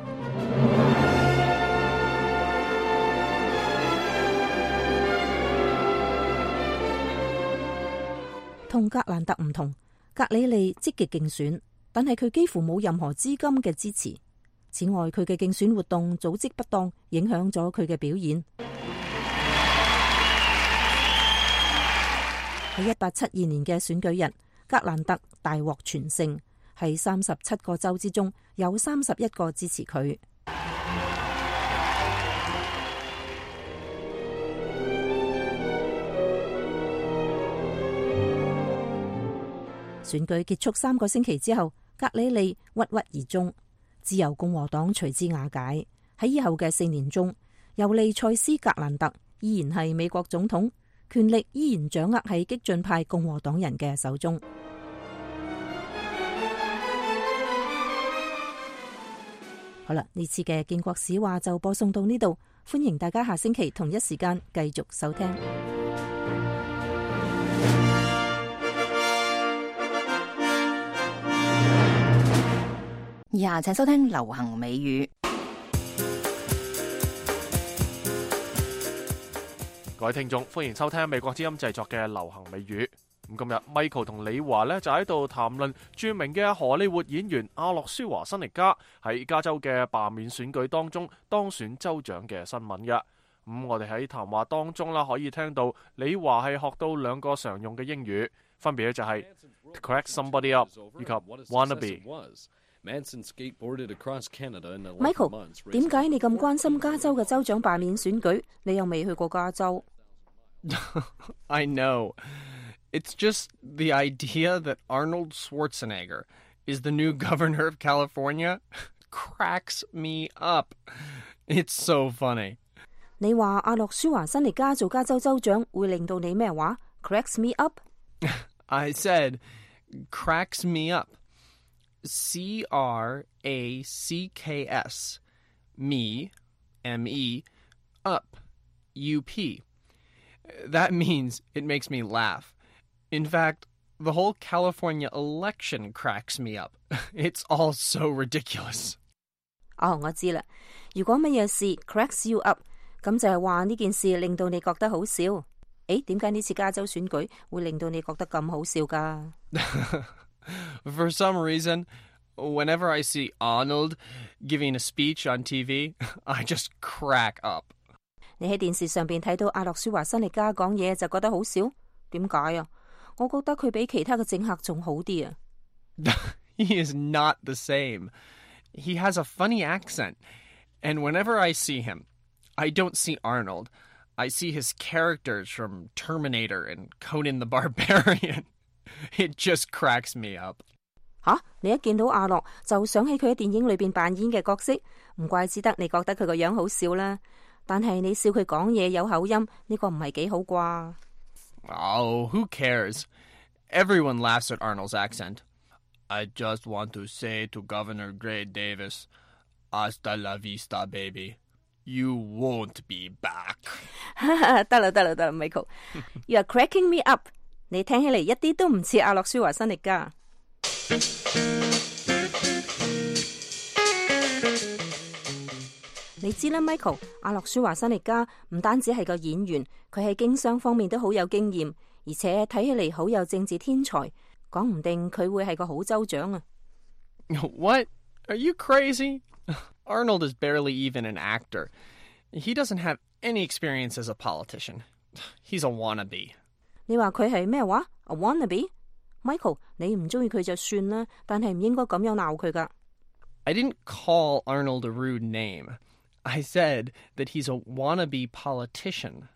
同格蘭特唔同，格里利積極競選，但係佢幾乎冇任何資金嘅支持。此外，佢嘅競選活動組織不當，影響咗佢嘅表現。喺一八七二年嘅選舉日，格蘭特大獲全勝，喺三十七個州之中有三十一個支持佢。選舉結束三個星期之後，格里利鬱鬱而終，自由共和黨隨之瓦解。喺以後嘅四年中，尤利塞斯·格蘭特依然係美國總統，權力依然掌握喺激進派共和黨人嘅手中。好啦，呢次嘅建國史話就播送到呢度，歡迎大家下星期同一時間繼續收聽。 以下請收聽流行美語。 各位聽眾，歡迎收聽美國之音製作嘅流行美語。咁今日 Michael 同李華呢就喺度談論著名嘅荷里活演員阿諾舒華辛力加喺加州嘅罷免選舉當中當選州長嘅新聞嘅。咁、嗯、我哋喺談話當中啦，可以聽到李華係學到兩個常用嘅英語，分別咧就係 to crack somebody up 以及 wannabe。Michael， 點解你咁關心加州嘅州長罷免選舉？你又未去過加州。 I know. It's just the idea that Arnold Schwarzenegger is the new governor of California cracks me up. It's so funny. 你話阿諾舒華辛力加做加州州長會令到你咩話 ？Cracks me up? I said cracks me up. C R A C K S. Me, M E, up, U P. That means it makes me laugh. In fact, the whole California election cracks me up. It's all so ridiculous. 哦，我知啦。如果乜嘢事 cracks you up， 咁就係話呢件事令到你覺得好笑。誒，點解呢次加州選舉會令到你覺得咁好笑㗎？ For some reason, whenever I see Arnold giving a speech on T V, I just crack up. 你喺電視上邊睇到阿諾舒華辛力加講嘢就覺得好笑？點解啊？我覺得佢比其他嘅政客仲好啲啊。 He is not the same. He has a funny accent. And whenever I see him, I don't see Arnold. I see his characters from Terminator and Conan the Barbarian. It just cracks me up. 吓，你一見到阿諾就想起佢喺電影裏邊扮演嘅角色，唔怪之得你覺得佢個樣好笑啦。但係你笑佢講嘢有口音，呢個唔係幾好啩 ？Oh, who cares? Everyone laughs at Arnold's accent. I just want to say to Governor Gray Davis, hasta la vista, baby. You won't be back. 得啦得啦得啦 ，Michael. You are cracking me up. 你聽起嚟一啲都唔似阿諾舒華辛力加。你知啦 ，Michael， 阿諾舒華辛力加唔單止係個演員，佢喺經商方面都好有經驗，而且睇起嚟好有政治天才，講唔定佢會係個好州長啊 ！What? Are you crazy? Arnold is barely even an actor. He doesn't have any experience as a politician. He's a wannabe. 你話佢係咩話 ？A wannabe？Michael， 你唔中意佢就算啦，但係唔應該咁樣鬧佢噶。 I didn't call Arnold a rude name. I said that he's a wannabe politician.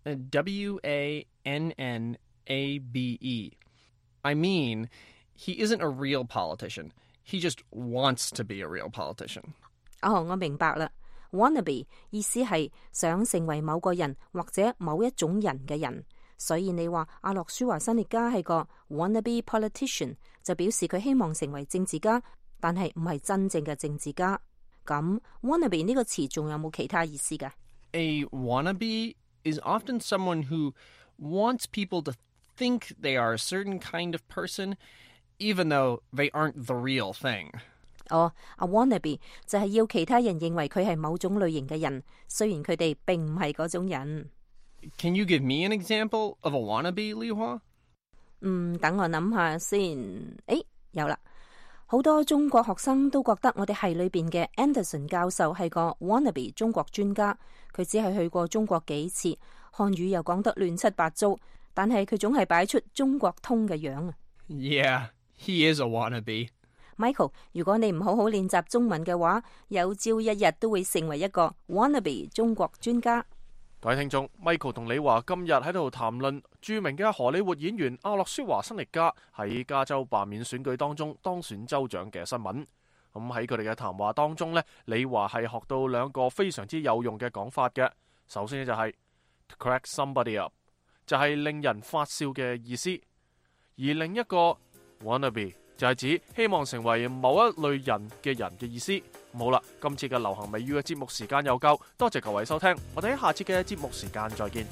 W A N N A B E. I mean, he isn't a real politician. He just wants to be a real politician. 哦，我明白啦。Wannabe 意思係想成為某個人或者某一種人嘅人，所以你話阿諾舒華辛力加係個 wannabe politician， 就表示佢希望成為政治家，但係唔係真正嘅政治家。咁 wannabe 呢個詞仲有冇其他意思㗎？ A wannabe is often someone who wants people to think they are a certain kind of person, even though they aren't the real thing. 哦，阿 wannabe 就係要其他人認為佢係某種類型嘅人，雖然佢哋並唔係嗰種人。 Can you give me an example of a wannabe, Li Hua? 嗯，等我諗下先。誒，有啦。好多中國學生都覺得我哋系裏邊嘅 Anderson 教授係個 wannabe 中國專家，佢只係去過中國幾次，漢語又講得亂七八糟，但係佢總係擺出中國通嘅樣啊。 Yeah, he is a wannabe. Michael， 如果你唔好好練習中文嘅話，有朝一日都會成為一個 wannabe 中國專家。 各位聽眾 ，Michael 同李華今日喺度談論著名嘅荷里活演員阿諾舒華辛力加喺加州罷免選舉當中當選州長嘅新聞。咁喺佢哋嘅談話當中呢，李華係學到兩個非常之有用嘅講法嘅。首先呢就係 to crack somebody up， 就係令人發笑嘅意思；而另一個 wannabe 就係指希望成為某一類人嘅人嘅意思。好啦，今次嘅流行美語嘅節目時間又夠，多謝各位收聽，我哋喺下次嘅節目時間再見。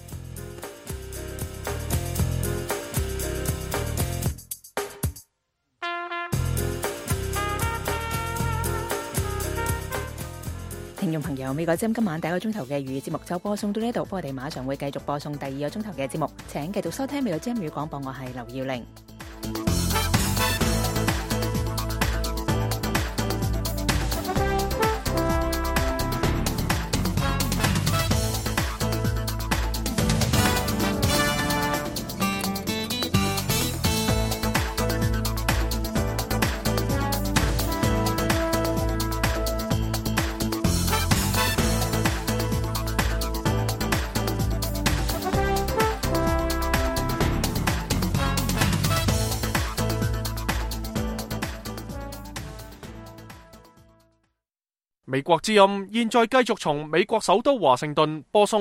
聽聽眾朋友，美國之音今晚第一個鐘頭嘅粵語節目就播送到呢度，不過我哋馬上會繼續播送第二個鐘頭嘅節目，請繼續收聽美國之音粵語廣播，我係劉耀玲。 美國之音現在繼續從美國首都華盛頓播送